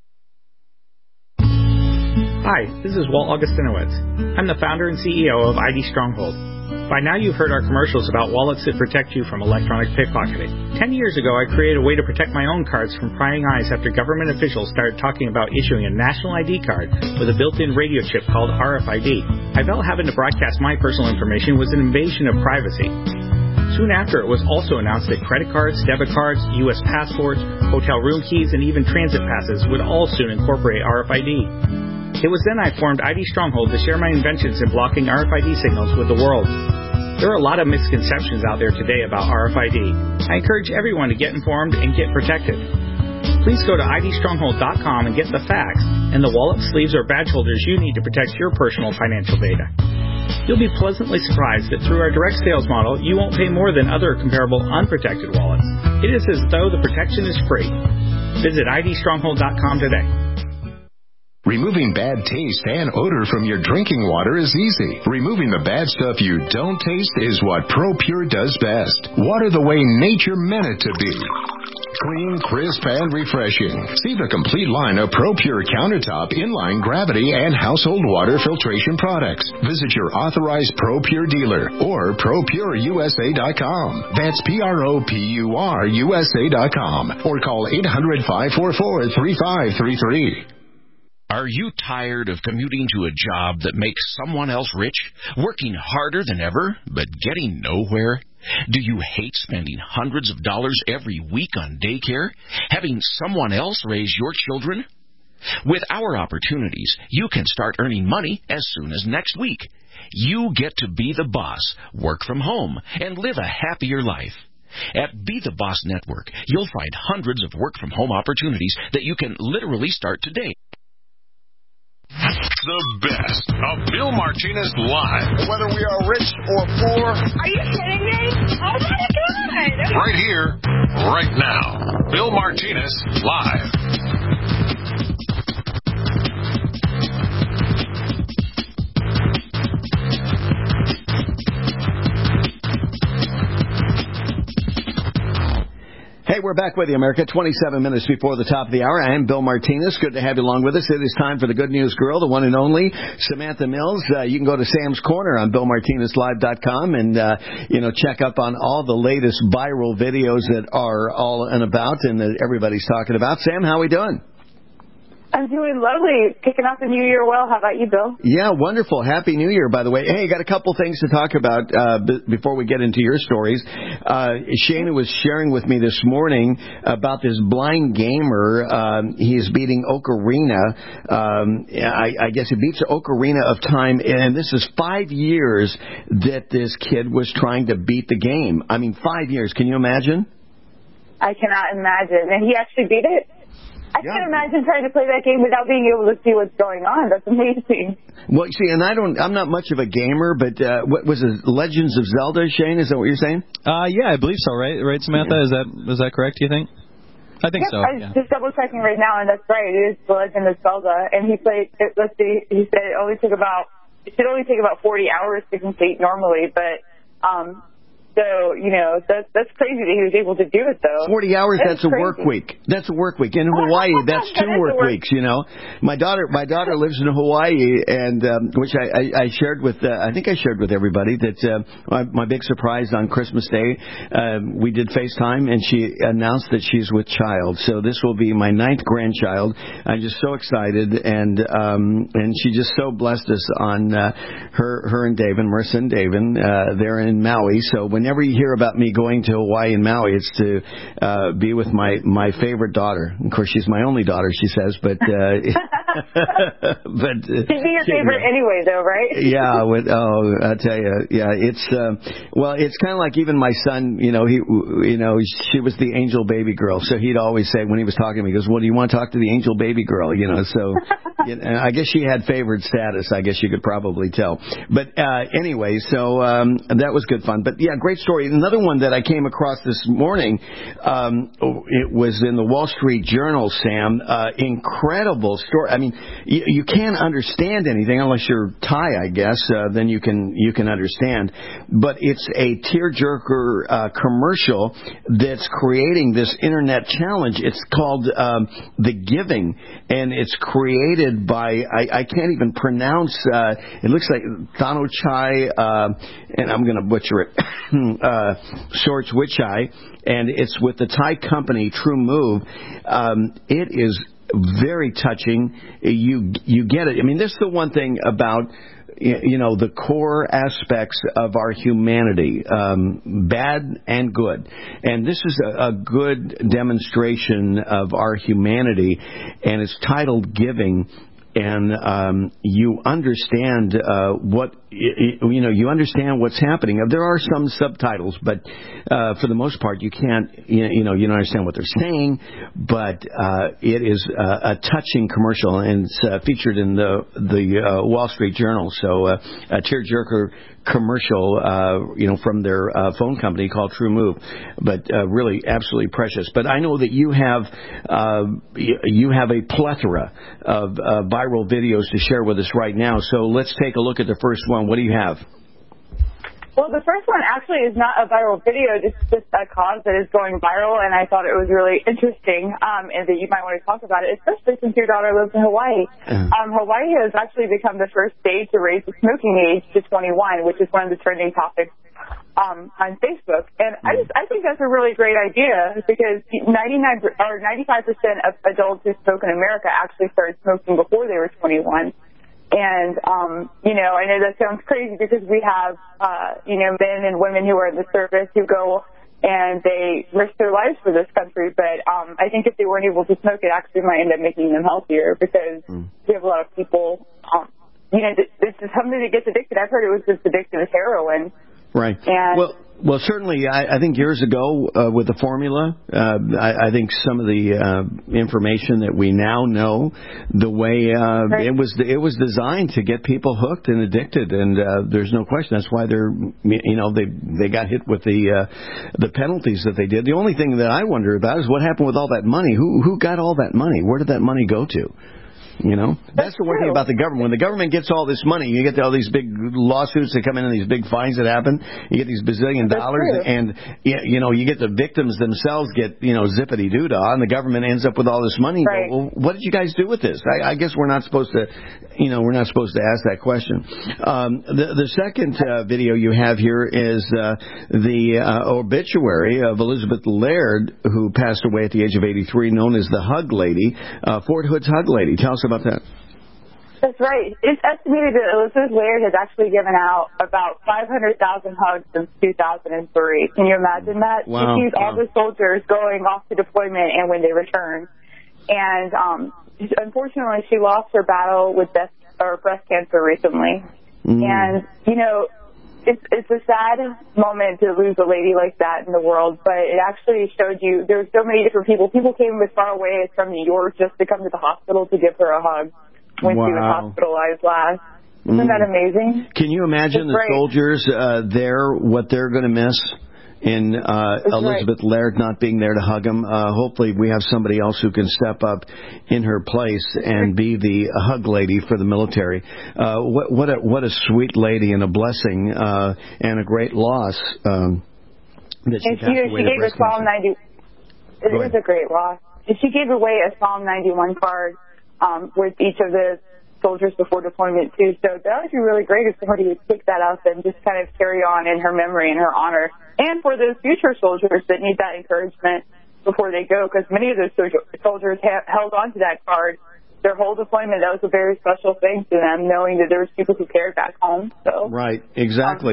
Hi, this is Walt Augustinowitz. I'm the founder and C E O of I D Stronghold. By now you've heard our commercials about wallets that protect you from electronic pickpocketing. Ten years ago, I created a way to protect my own cards from prying eyes after government officials started talking about issuing a national I D card with a built-in radio chip called R F I D. I felt having to broadcast my personal information was an invasion of privacy. Soon after, it was also announced that credit cards, debit cards, U S passports, hotel room keys, and even transit passes would all soon incorporate R F I D. It was then I formed I D Stronghold to share my inventions in blocking R F I D signals with the world. There are a lot of misconceptions out there today about R F I D. I encourage everyone to get informed and get protected. Please go to I D stronghold dot com and get the facts and the wallet, sleeves, or badge holders you need to protect your personal financial data. You'll be pleasantly surprised that through our direct sales model, you won't pay more than other comparable unprotected wallets. It is as though the protection is free. Visit I D stronghold dot com today. Removing bad taste and odor from your drinking water is easy. Removing the bad stuff you don't taste is what ProPure does best. Water the way nature meant it to be. Clean, crisp, and refreshing. See the complete line of ProPure countertop, inline, gravity, and household water filtration products. Visit your authorized ProPure dealer or pro pure U S A dot com. That's P R O P U R U S A dot com or call eight hundred, five four four, three five three three. Are you tired of commuting to a job that makes someone else rich, working harder than ever, but getting nowhere? Do you hate spending hundreds of dollars every week on daycare, having someone else raise your children? With our opportunities, you can start earning money as soon as next week. You get to be the boss, work from home, and live a happier life. At Be the Boss Network, you'll find hundreds of work-from-home opportunities that you can literally start today. The best of Bill Martinez Live. Whether we are rich or poor. Are you kidding me? Oh, my God. Right here, right now. Bill Martinez Live. Hey, we're back with you, America. twenty-seven minutes before the top of the hour. I am Bill Martinez. Good to have you along with us. It is time for the Good News Girl, the one and only Samantha Mills. Uh, you can go to Sam's Corner on Bill Martinez Live dot com and, uh, you know, check up on all the latest viral videos that are all and about and that everybody's talking about. Sam, how are we doing? I'm doing lovely. Kicking off the new year well. How about you, Bill? Yeah, wonderful. Happy New Year, by the way. Hey, got a couple things to talk about uh, b- before we get into your stories. Uh, Shana was sharing with me this morning about this blind gamer. Um, he's beating Ocarina. Um, I, I guess he beats Ocarina of Time, and this is five years that this kid was trying to beat the game. I mean, five years. Can you imagine? I cannot imagine. And he actually beat it? I yeah. can't imagine trying to play that game without being able to see what's going on. That's amazing. Well, see, and I don't, I'm not much of a gamer, but uh, what was it, Legends of Zelda, Shane? Is that what you're saying? Uh, yeah, I believe so, right? Right, Samantha? Yeah. Is that is that correct, do you think? I think yep, so. I was yeah. just double checking right now, and that's right. It is The Legend of Zelda. And he played, it, let's see, he said it only took about, it should only take about forty hours to complete normally, but, um, So, you know, that's, that's crazy that he was able to do it, though. forty hours, that's, that's a crazy. work week. That's a work week. In Hawaii, that's two that work, work weeks, you know. My daughter my daughter lives in Hawaii, and um, which I, I, I shared with, uh, I think I shared with everybody, that uh, my, my big surprise on Christmas Day, um, we did FaceTime, and she announced that she's with child. So this will be my ninth grandchild. I'm just so excited, and um, and she just so blessed us on uh, her, her and David, Marissa and David, uh, they're in Maui. So whenever you hear about me going to Hawaii and Maui, it's to uh, be with my, my favorite daughter. Of course, she's my only daughter, she says, but... Uh, but uh, She'd be your favorite anyway, though, right? Yeah, with, oh, I tell you, yeah, it's uh, well, it's kind of like even my son, you know, he, you know, she was the angel baby girl, so he'd always say when he was talking to me, he goes, "Well, do you want to talk to the angel baby girl?" You know, so you know, I guess she had favored status. I guess you could probably tell. But uh, anyway, so um, that was good fun. But yeah, great story. Another one that I came across this morning, um, it was in the Wall Street Journal, Sam. Uh, incredible story. I mean, you, you can't understand anything unless you're Thai, I guess. Uh, then you can you can understand. But it's a tearjerker uh, commercial that's creating this internet challenge. It's called um, The Giving, and it's created by I, I can't even pronounce. Uh, it looks like Thano Chai, uh, and I'm going to butcher it. uh, Sorch Wichai, and it's with the Thai company True Move. Um, it is very touching. You you get it. I mean, this is the one thing about, you know, the core aspects of our humanity, um, bad and good. And this is a, a good demonstration of our humanity, and it's titled Giving. And um, you understand uh, what you know. You understand what's happening. There are some subtitles, but uh, for the most part, you can't. You know, you don't understand what they're saying. But uh, it is a, a touching commercial, and it's uh, featured in the the uh, Wall Street Journal. So uh, a tearjerker commercial, uh, you know, from their uh, phone company called True Move, but uh, really absolutely precious. But I know that you have uh, you have a plethora of uh, viral videos to share with us right now. So let's take a look at the first one. What do you have? Well, the first one actually is not a viral video. It's just a cause that is going viral, and I thought it was really interesting, um, and that you might want to talk about it, especially since your daughter lives in Hawaii. Uh-huh. Um, Hawaii has actually become the first state to raise the smoking age to twenty-one, which is one of the trending topics um, on Facebook. And I just I think that's a really great idea, because ninety-nine or ninety-five percent of adults who smoke in America actually started smoking before they were twenty-one. And, um, you know, I know that sounds crazy, because we have, uh, you know, men and women who are in the service who go and they risk their lives for this country. But um, I think if they weren't able to smoke, it actually might end up making them healthier, because mm. we have a lot of people, um, you know, this is something that gets addicted. I've heard it was just addicted as heroin. Right. And well, well, certainly, I, I think years ago uh, with the formula, uh, I, I think some of the uh, information that we now know, the way uh, right. it was, it was designed to get people hooked and addicted, and uh, there's no question that's why they're, you know, they they got hit with the uh, the penalties that they did. The only thing that I wonder about is what happened with all that money. Who who got all that money? Where did that money go to? You know, that's, that's the one thing about the government. When the government gets all this money, you get all these big lawsuits that come in and these big fines that happen. You get these bazillion that's dollars, true. and you know, you get the victims themselves get, you know, zippity doo dah, and the government ends up with all this money. Right. Well, what did you guys do with this? I, I guess we're not supposed to, you know, we're not supposed to ask that question. Um, the the second uh, video you have here is uh, the uh, obituary of Elizabeth Laird, who passed away at the age of eighty-three, known as the Hug Lady, uh, Fort Hood's Hug Lady. Tell us about that. That's right. It's estimated that Elizabeth Laird has actually given out about five hundred thousand hugs since two thousand three. Can you imagine that? Wow. She sees wow. all the soldiers going off to deployment and when they return. And um, unfortunately, she lost her battle with breast, or breast cancer recently. Mm. And, you know, it's it's a sad moment to lose a lady like that in the world, but it actually showed you there's so many different people. People came as far away as from New York just to come to the hospital to give her a hug when wow. she was hospitalized last. Isn't mm. that amazing? Can you imagine it's the great. soldiers uh, there, what they're going to miss in uh, Elizabeth right. Laird not being there to hug them? Uh, hopefully we have somebody else who can step up in her place and be the hug lady for the military. Uh, what, what, a, what a sweet lady and a blessing uh, and a great loss. Um, that she and she, she gave a Psalm ninety. It is a great loss. And she gave away a Psalm ninety-one card Um, with each of the soldiers before deployment, too. So that would be really great if somebody would pick that up and just kind of carry on in her memory and her honor. And for those future soldiers that need that encouragement before they go, because many of those soldiers ha- held on to that card their whole deployment. That was a very special thing to them, knowing that there was people who cared back home. So Right, exactly. Um,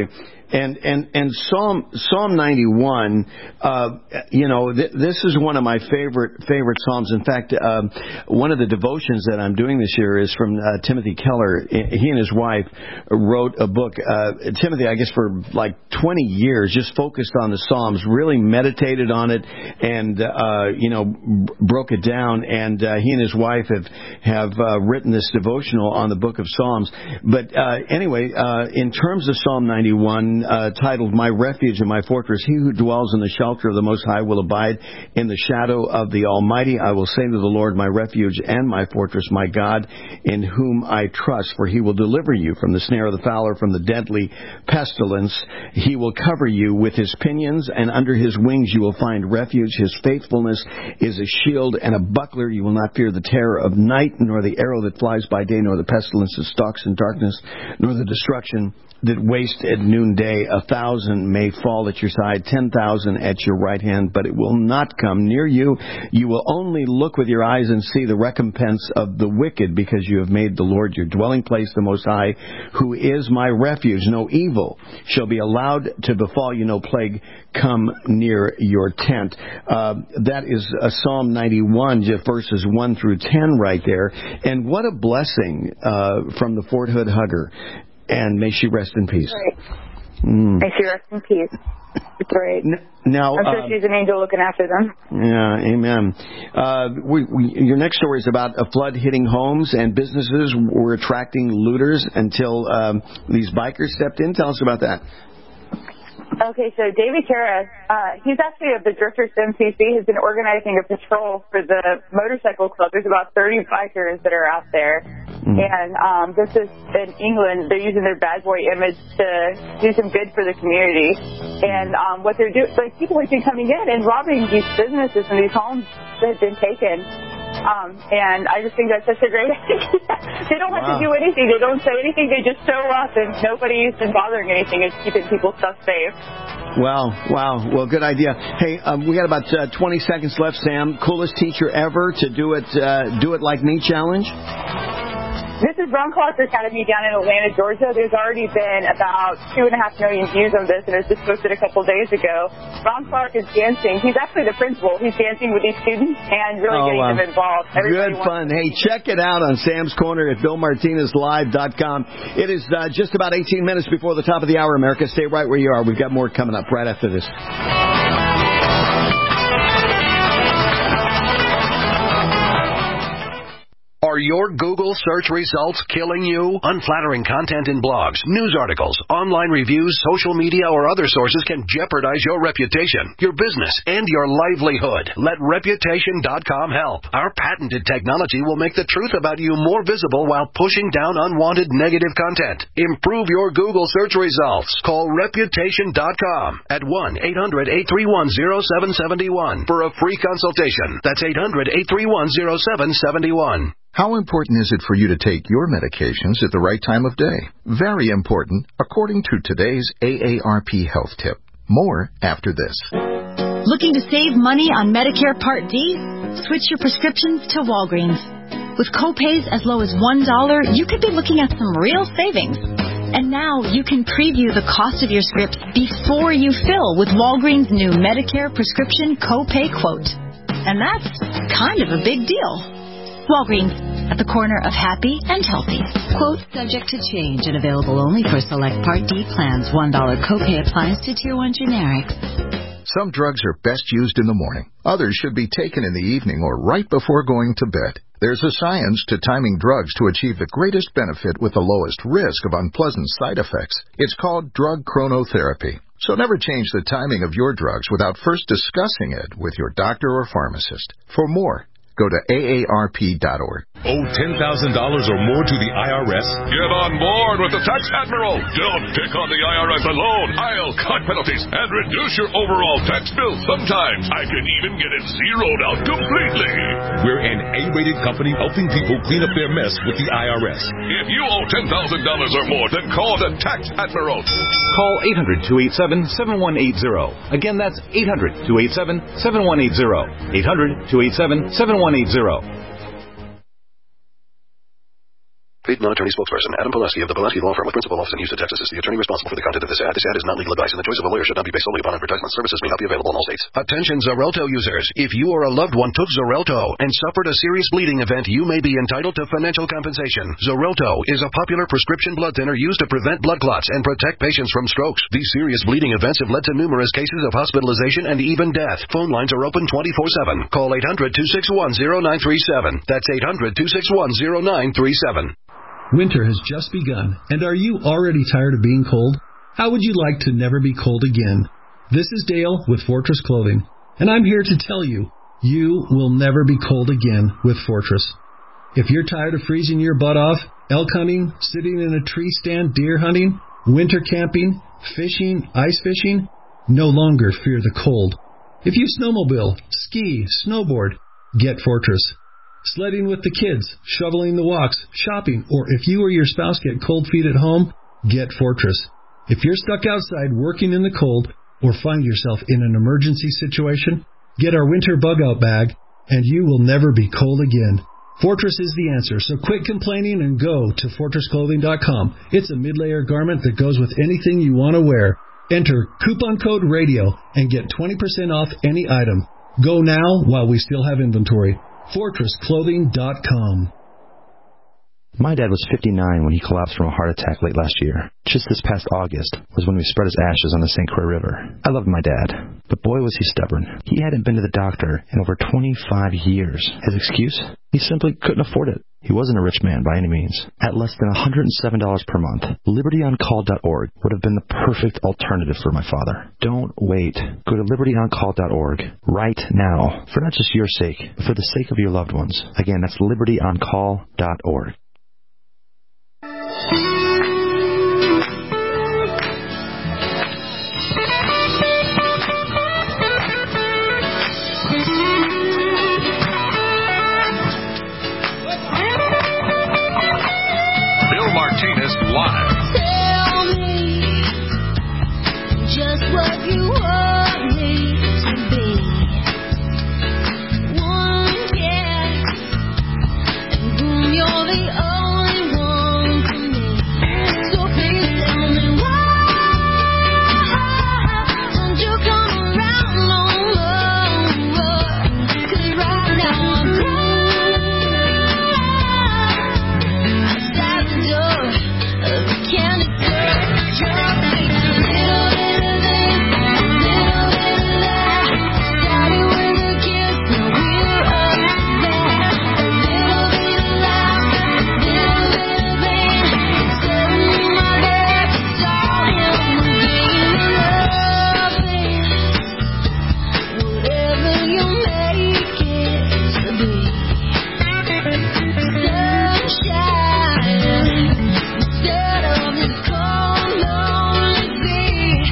and and and Psalm Psalm ninety-one, uh, you know, th- this is one of my favorite favorite psalms. In fact, uh, one of the devotions that I'm doing this year is from uh, Timothy Keller. He and his wife wrote a book. Uh, Timothy, I guess, for like twenty years, just focused on the Psalms, really meditated on it, and uh, you know, b- broke it down. And uh, he and his wife have have uh, written this devotional on the book of Psalms. But uh, anyway, uh, in terms of Psalm ninety-one, uh, titled "My Refuge and My Fortress," he who dwells in the shelter of the Most High will abide in the shadow of the Almighty. I will say to the Lord, my refuge and my fortress, my God, in whom I trust. For he will deliver you from the snare of the fowler, from the deadly pestilence. He will cover you with his pinions, and under his wings you will find refuge. His faithfulness is a shield and a buckler. You will not fear the terror of night, nor the arrow that flies by day, nor the pestilence that stalks in darkness, nor the destruction that waste at noonday. A thousand may fall at your side, ten thousand at your right hand, but it will not come near you. You will only look with your eyes and see the recompense of the wicked, because you have made the Lord your dwelling place, the Most High, who is my refuge. No evil shall be allowed to befall you, no plague come near your tent. Uh, that is uh, Psalm ninety-one, just verses one through ten right there. And what a blessing uh, from the Fort Hood Hugger. And may she rest in peace. Right. Mm. May she rest in peace. It's great. Now, I'm sure uh, she's an angel looking after them. Yeah, amen. Uh, we, we, your next story is about a flood hitting homes, and businesses were attracting looters until um, these bikers stepped in. Tell us about that. Okay, so David Karras, uh, he's actually of the Drifters M C C, has been organizing a patrol for the motorcycle club. There's about thirty bikers that are out there. Mm. And um, this is in England. They're using their bad boy image to do some good for the community. And um, what they're doing, like, people have been coming in and robbing these businesses and these homes that have been taken. Um, and I just think that's such a great idea. They don't have wow. to do anything. They don't say anything. They just show up, and nobody's been bothering anything. It's keeping people's stuff safe. Wow, wow. Well, good idea. Hey, um, we got about uh, twenty seconds left, Sam. Coolest teacher ever to do it, uh, do it like me challenge? This is Ron Clark Academy down in Atlanta, Georgia. There's already been about two and a half million views on this, and it was just posted a couple days ago. Ron Clark is dancing. He's actually the principal. He's dancing with these students and really oh, getting wow. them involved. Everybody Good fun. Hey, check it out on Sam's Corner at Bill Martinez Live dot com. It is uh, just about eighteen minutes before the top of the hour, America. Stay right where you are. We've got more coming up right after this. Are your Google search results killing you? Unflattering content in blogs, news articles, online reviews, social media, or other sources can jeopardize your reputation, your business, and your livelihood. Let Reputation dot com help. Our patented technology will make the truth about you more visible while pushing down unwanted negative content. Improve your Google search results. Call Reputation dot com at one eight hundred eight three one zero seven seven one for a free consultation. That's eight hundred eight three one zero seven seven one. How important is it for you to take your medications at the right time of day? Very important, according to today's A A R P Health Tip. More after this. Looking to save money on Medicare Part D? Switch your prescriptions to Walgreens. With copays as low as one dollar, you could be looking at some real savings. And now you can preview the cost of your scripts before you fill with Walgreens' new Medicare prescription copay quote. And that's kind of a big deal. Walgreens, at the corner of happy and healthy. Quote subject to change and available only for select Part D plans. one dollar copay applies to Tier one generics. Some drugs are best used in the morning. Others should be taken in the evening or right before going to bed. There's a science to timing drugs to achieve the greatest benefit with the lowest risk of unpleasant side effects. It's called drug chronotherapy. So never change the timing of your drugs without first discussing it with your doctor or pharmacist. For more, go to A A R P dot org. Owe ten thousand dollars or more to the I R S? Get on board with the Tax Admiral. Don't pick on the I R S alone. I'll cut penalties and reduce your overall tax bill. Sometimes I can even get it zeroed out completely. We're an A-rated company helping people clean up their mess with the I R S. If you owe ten thousand dollars or more, then call the Tax Admiral. Call eight hundred, two eight seven, seven one eight zero. Again, that's eight hundred, two eight seven, seven one eight zero. eight hundred, two eight seven, seven one eight zero. Speed, non-attorney spokesperson. Adam Pileski of the Pileski Law Firm with principal office in Houston, Texas is the attorney responsible for the content of this ad. This ad is not legal advice, and the choice of a lawyer should not be based solely upon advertisement. Services may not be available in all states. Attention Xarelto users. If you or a loved one took Xarelto and suffered a serious bleeding event, you may be entitled to financial compensation. Xarelto is a popular prescription blood thinner used to prevent blood clots and protect patients from strokes. These serious bleeding events have led to numerous cases of hospitalization and even death. Phone lines are open twenty-four seven. Call eight hundred, two six one, zero nine three seven. That's eight hundred, two six one, zero nine three seven. Winter has just begun, and are you already tired of being cold? How would you like to never be cold again? This is Dale with Fortress Clothing, and I'm here to tell you, you will never be cold again with Fortress. If you're tired of freezing your butt off, elk hunting, sitting in a tree stand, deer hunting, winter camping, fishing, ice fishing, no longer fear the cold. If you snowmobile, ski, snowboard, get Fortress. Sledding with the kids, shoveling the walks, shopping, or if you or your spouse get cold feet at home, get Fortress. If you're stuck outside working in the cold or find yourself in an emergency situation, get our winter bug-out bag, and you will never be cold again. Fortress is the answer, so quit complaining and go to fortress clothing dot com. It's a mid-layer garment that goes with anything you want to wear. Enter coupon code RADIO and get twenty percent off any item. Go now while we still have inventory. fortress clothing dot com. My dad was fifty-nine when he collapsed from a heart attack late last year. Just this past August was when we spread his ashes on the Saint Croix River. I loved my dad, but boy was he stubborn. He hadn't been to the doctor in over twenty-five years. His excuse? He simply couldn't afford it. He wasn't a rich man by any means. At less than one hundred seven dollars per month, liberty on call dot org would have been the perfect alternative for my father. Don't wait. Go to liberty on call dot org right now, for not just your sake, but for the sake of your loved ones. Again, that's liberty on call dot org. Martinez Live. Tell me just what you want me to be. One guess, and boom, you're the only one for me. So please tell me why don't you come around no more? 'Cause right now I'm cold. Outside the door of the candy store, drop me a little bit of this, a little bit of that. Started with a kiss, now we're up to that. A little bit of love, a little bit of pain. Staring in my back, darling, the game of loving. Whatever you make it to be. Sunshine instead of this cold, lonely sea.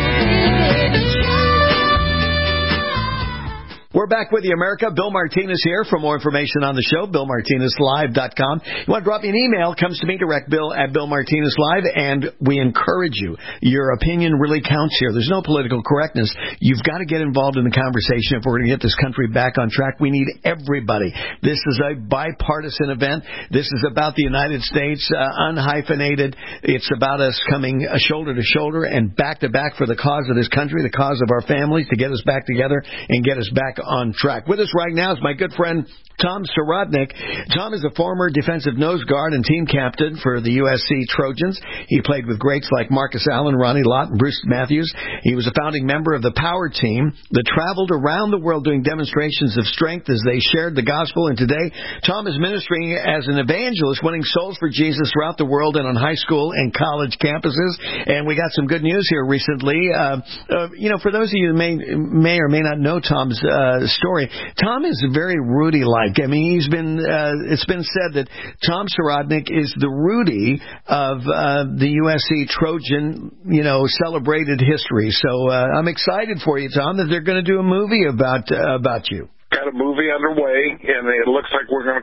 We're back with you, America. Bill Martinez here. For more information on the show, bill martinez live dot com. You want to drop me an email, it comes to me direct, bill at bill martinez live, and we encourage you. Your opinion really counts here. There's no political correctness. You've got to get involved in the conversation if we're going to get this country back on track. We need everybody. This is a bipartisan event. This is about the United States, uh, unhyphenated. It's about us coming uh, shoulder to shoulder and back to back for the cause of this country, the cause of our families, to get us back together and get us back on track. With us right now is my good friend Tom Surodnik. Tom is a former defensive nose guard and team captain for the U S C Trojans. He played with greats like Marcus Allen, Ronnie Lott, and Bruce Matthews. He was a founding member of the Power Team that traveled around the world doing demonstrations of strength as they shared the gospel. And today, Tom is ministering as an evangelist, winning souls for Jesus throughout the world and on high school and college campuses. And we got some good news here recently. Uh, uh, you know, for those of you who may, may or may not know Tom's uh, story, Tom is very Rudy-like. I mean, he's been, uh, it's been said that Tom Surodnik is the Rudy of uh, the U S C Trojan, you know, celebrated history. So uh, I'm excited for you, Tom, that they're going to do a movie about uh, about you. Got a movie underway, and it looks like we're going to call it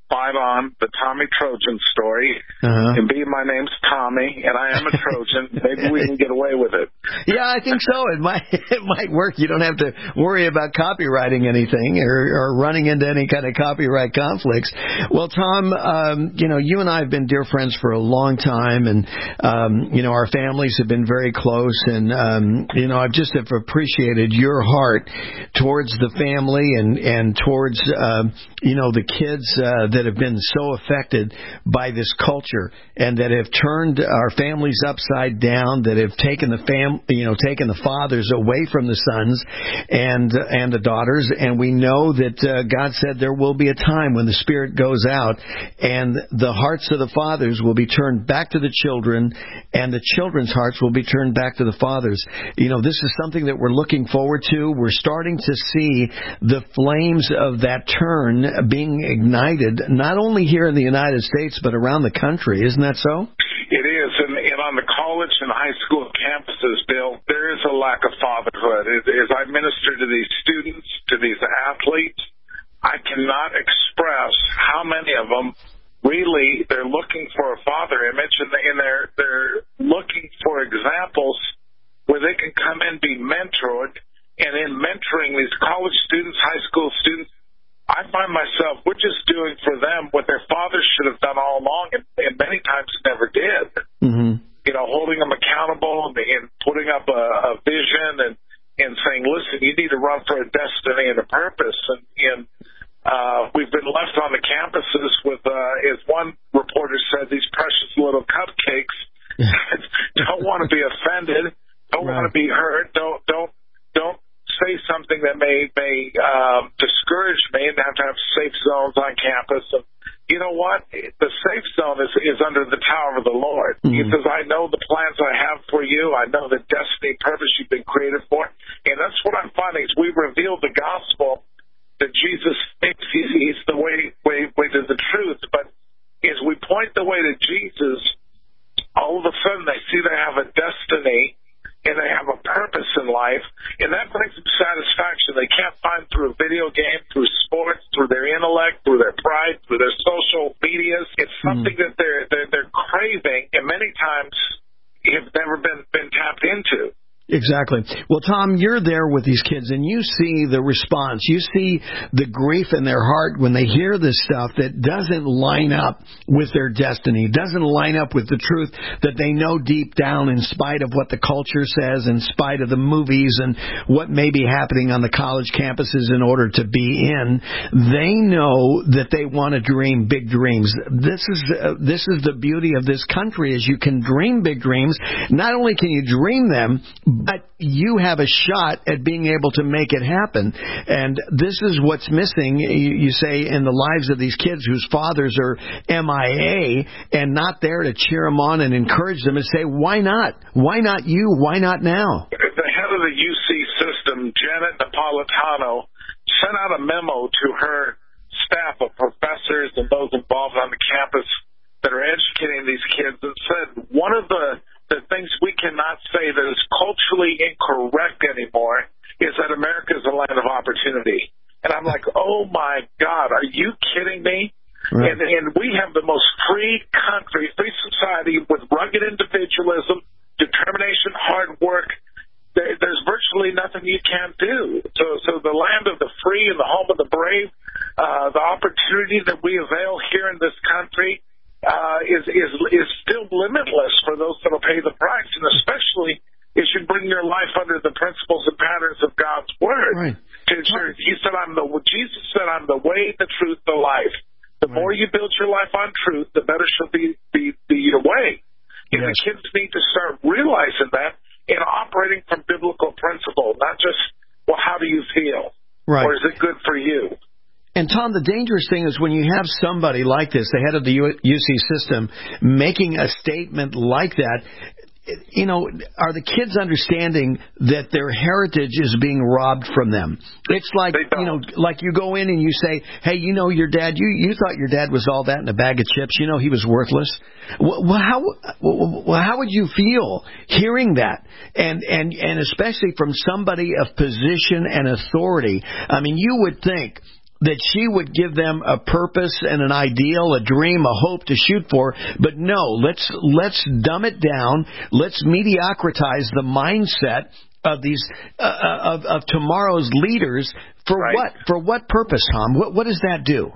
spot on the Tommy Trojan story. Uh-huh. And B, my name's Tommy, and I am a Trojan. Maybe we can get away with it. Yeah, I think so. It might it might work. You don't have to worry about copywriting anything or, or running into any kind of copyright conflicts. Well, Tom, um, you know, you and I have been dear friends for a long time, and um, you know, our families have been very close, and um, you know, I've just have appreciated your heart towards the family and and towards uh, you know the kids uh, that have been so affected by this culture and that have turned our families upside down, that have taken the fam, you know, taken the fathers away from the sons and and the daughters. And we know that uh, God said there will be a time when the Spirit goes out and the hearts of the fathers will be turned back to the children, and the children's hearts will be turned back to the fathers. You know, this is something that we're looking forward to. We're starting to see the flames of that turn being ignited, not only here in the United States, but around the country. Isn't that so? It is, and, and on the college and high school campuses, Bill, there is a lack of fatherhood. As, as I minister to these students, to these athletes, I cannot express how many of them really, they're looking for a father image, and, they, and they're, they're looking for examples where they can come and be mentored. And in mentoring these college students, high school students, I find myself, we're just doing for them what their fathers should have done all along, and, and many times never did. Mm-hmm. You know, holding them accountable and, and putting up a, a vision and, and saying, listen, you need to run for a destiny and a purpose. And, and uh, we've been left on the campuses with, uh, as one reporter said, these precious little cupcakes. Don't want to be offended. Don't right. want to be hurt. Don't, don't, don't. say something that may may um, discourage me, and have to have safe zones on campus. And you know what? The safe zone is, is under the tower of the Lord. Mm-hmm. He says, I know the plans I have for you. I know the destiny purpose you've been created for. And that's what I'm finding is we reveal the gospel that Jesus thinks he's, he's the way, way, way to the truth. But as we point the way to Jesus, all of a sudden they see they have a destiny and they have a purpose in life, and that brings them satisfaction they can't find through a video game, through sports, through their intellect, through their pride, through their social medias. It's something mm-hmm. that they're, they're they're craving, and many times have never been been tapped into. Exactly. Well, Tom, you're there with these kids, and you see the response. You see the grief in their heart when they hear this stuff that doesn't line up with their destiny, doesn't line up with the truth that they know deep down, in spite of what the culture says, in spite of the movies and what may be happening on the college campuses in order to be in. They know that they want to dream big dreams. This is uh, this is the beauty of this country, is you can dream big dreams. Not only can you dream them, but you have a shot at being able to make it happen. And this is what's missing, you, you say, in the lives of these kids whose fathers are M I A and not there to cheer them on and encourage them and say, why not? Why not you? Why not now? The head of the U C system, Janet Napolitano, sent out a memo to her staff of professors and those involved on the campus that are educating these kids, and said one of the the things we cannot say that is culturally incorrect anymore is that America is a land of opportunity. And I'm like, oh, my God, are you kidding me? Right. And, and we have the most free country, free society with rugged individualism, determination, hard work. There, there's virtually nothing you can't do. So, so the land of the free and the home of the brave, uh, the opportunity that we avail here in this country, Uh, is is is still limitless for those that will pay the price, and especially as you bring your life under the principles and patterns of God's Word. Right. To ensure, he said, "I'm the Jesus said, I'm the way, the truth, the life. The right. more you build your life on truth, the better shall be be, be your way." And yes. the kids need to start realizing that and operating from biblical principle, not just, well, how do you feel, right. or is it good for you? And, Tom, the dangerous thing is when you have somebody like this, the head of the U C system, making a statement like that, you know, are the kids understanding that their heritage is being robbed from them? It's like, you know, like you go in and you say, hey, you know, your dad, you, you thought your dad was all that in a bag of chips. You know, he was worthless. Well, how, well, how would you feel hearing that? And, and, and especially from somebody of position and authority. I mean, you would think that she would give them a purpose and an ideal, a dream, a hope to shoot for. But no, let's let's dumb it down. Let's mediocritize the mindset of these uh, of, of tomorrow's leaders. For Right. what? For what purpose, Tom? What what does that do?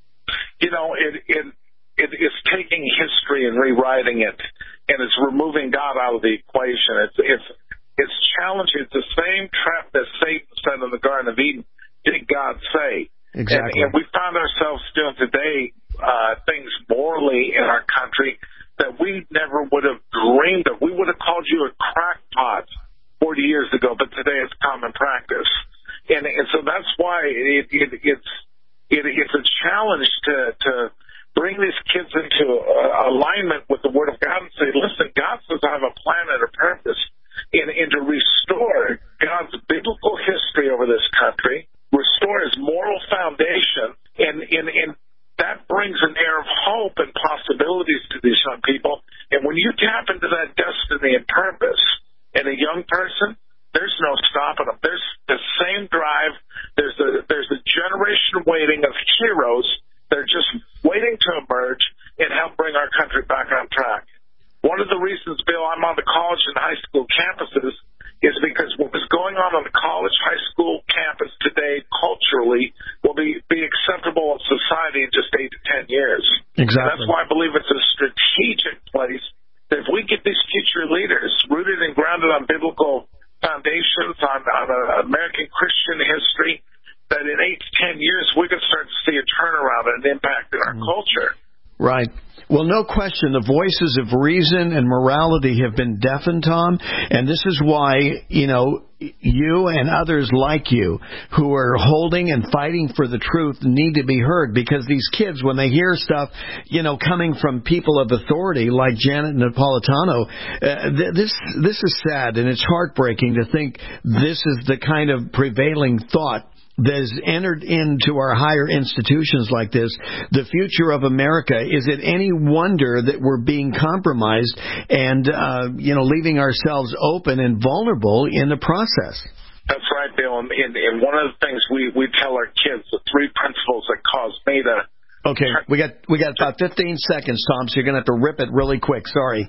You know, it it it is taking history and rewriting it, and it's removing God out of the equation. It's it's it's challenging. It's the same trap that Satan set in the Garden of Eden. Did God say? Exactly. And, and we found ourselves doing today uh, things morally in our country that we never would have dreamed of. We would have called you a crackpot forty years ago, but today it's common practice. And, and so that's why it, it, it's it, it's a challenge to, to bring these kids into uh, alignment with the Word of God and say, listen, God says I have a plan and a purpose, and, and to restore God's biblical history over this country, restore his moral foundation, and, and, and that brings an air of hope and possibilities to these young people. And when you tap into that destiny and purpose in a young person, there's no stopping them. There's the same drive. There's a, there's a generation waiting of heroes. They're just waiting to emerge and help bring our country back on track. One of the reasons, Bill, I'm on the college and high school campuses is because what is going on on the college, high school campus today culturally will be, be acceptable in society in just eight to ten years. Exactly. And that's why I believe it's a strategic place that if we get these future leaders rooted and grounded on biblical foundations, on, on a American Christian history, that in eight to ten years we can start to see a turnaround and an impact in our mm. culture. Right. Well, no question, the voices of reason and morality have been deafened, Tom, and this is why, you know, you and others like you who are holding and fighting for the truth need to be heard, because these kids, when they hear stuff, you know, coming from people of authority like Janet Napolitano, uh, th- this this is sad, and it's heartbreaking to think this is the kind of prevailing thought that has entered into our higher institutions like this, the future of America. Is it any wonder that we're being compromised and, uh, you know, leaving ourselves open and vulnerable in the process? That's right, Bill. And, and, and one of the things we, we tell our kids, the three principles that caused me to... Okay, we got we got about fifteen seconds, Tom, so you're going to have to rip it really quick. Sorry.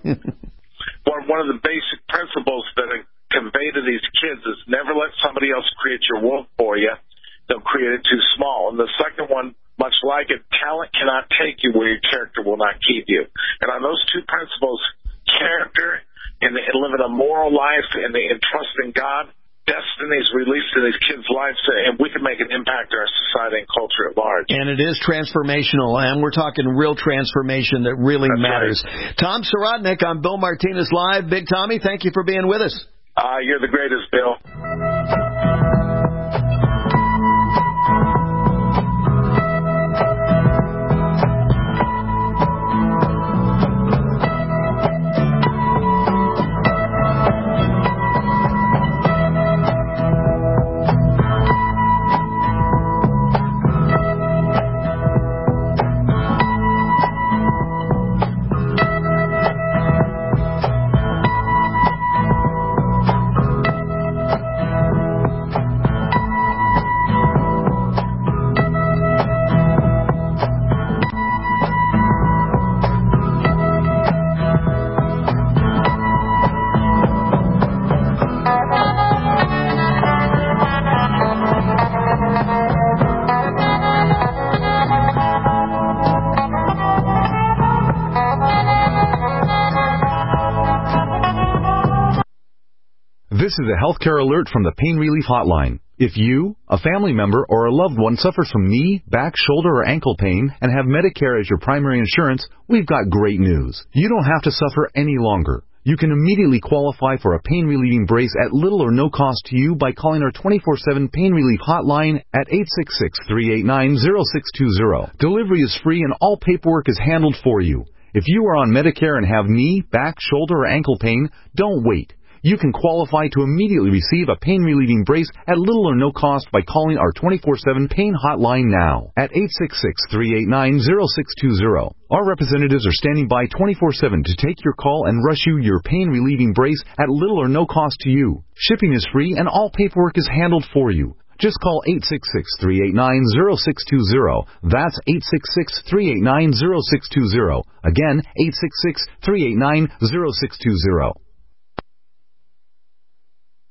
one, one of the basic principles that I convey to these kids is never let somebody else create your world for you. They'll create it too small. And the second one, much like it, talent cannot take you where your character will not keep you. And on those two principles, character and, and living a moral life and, and trusting God, destiny is released in these kids' lives, and we can make an impact on our society and culture at large. And it is transformational, and we're talking real transformation that really That's matters. Right. Tom Surodnik on Bill Martinez Live. Big Tommy, thank you for being with us. Uh, you're the greatest, Bill. This is a healthcare alert from the Pain Relief Hotline. If you, a family member, or a loved one suffers from knee, back, shoulder, or ankle pain and have Medicare as your primary insurance, we've got great news. You don't have to suffer any longer. You can immediately qualify for a pain-relieving brace at little or no cost to you by calling our twenty-four seven Pain Relief Hotline at eight six six, three eight nine, zero six two zero. Delivery is free and all paperwork is handled for you. If you are on Medicare and have knee, back, shoulder, or ankle pain, don't wait. You can qualify to immediately receive a pain-relieving brace at little or no cost by calling our twenty-four seven Pain Hotline now at eight six six, three eight nine, zero six two zero. Our representatives are standing by twenty-four seven to take your call and rush you your pain-relieving brace at little or no cost to you. Shipping is free and all paperwork is handled for you. Just call eight six six, three eight nine, zero six two zero. That's eight six six, three eight nine, zero six two zero. Again, eight six six, three eight nine, zero six two zero.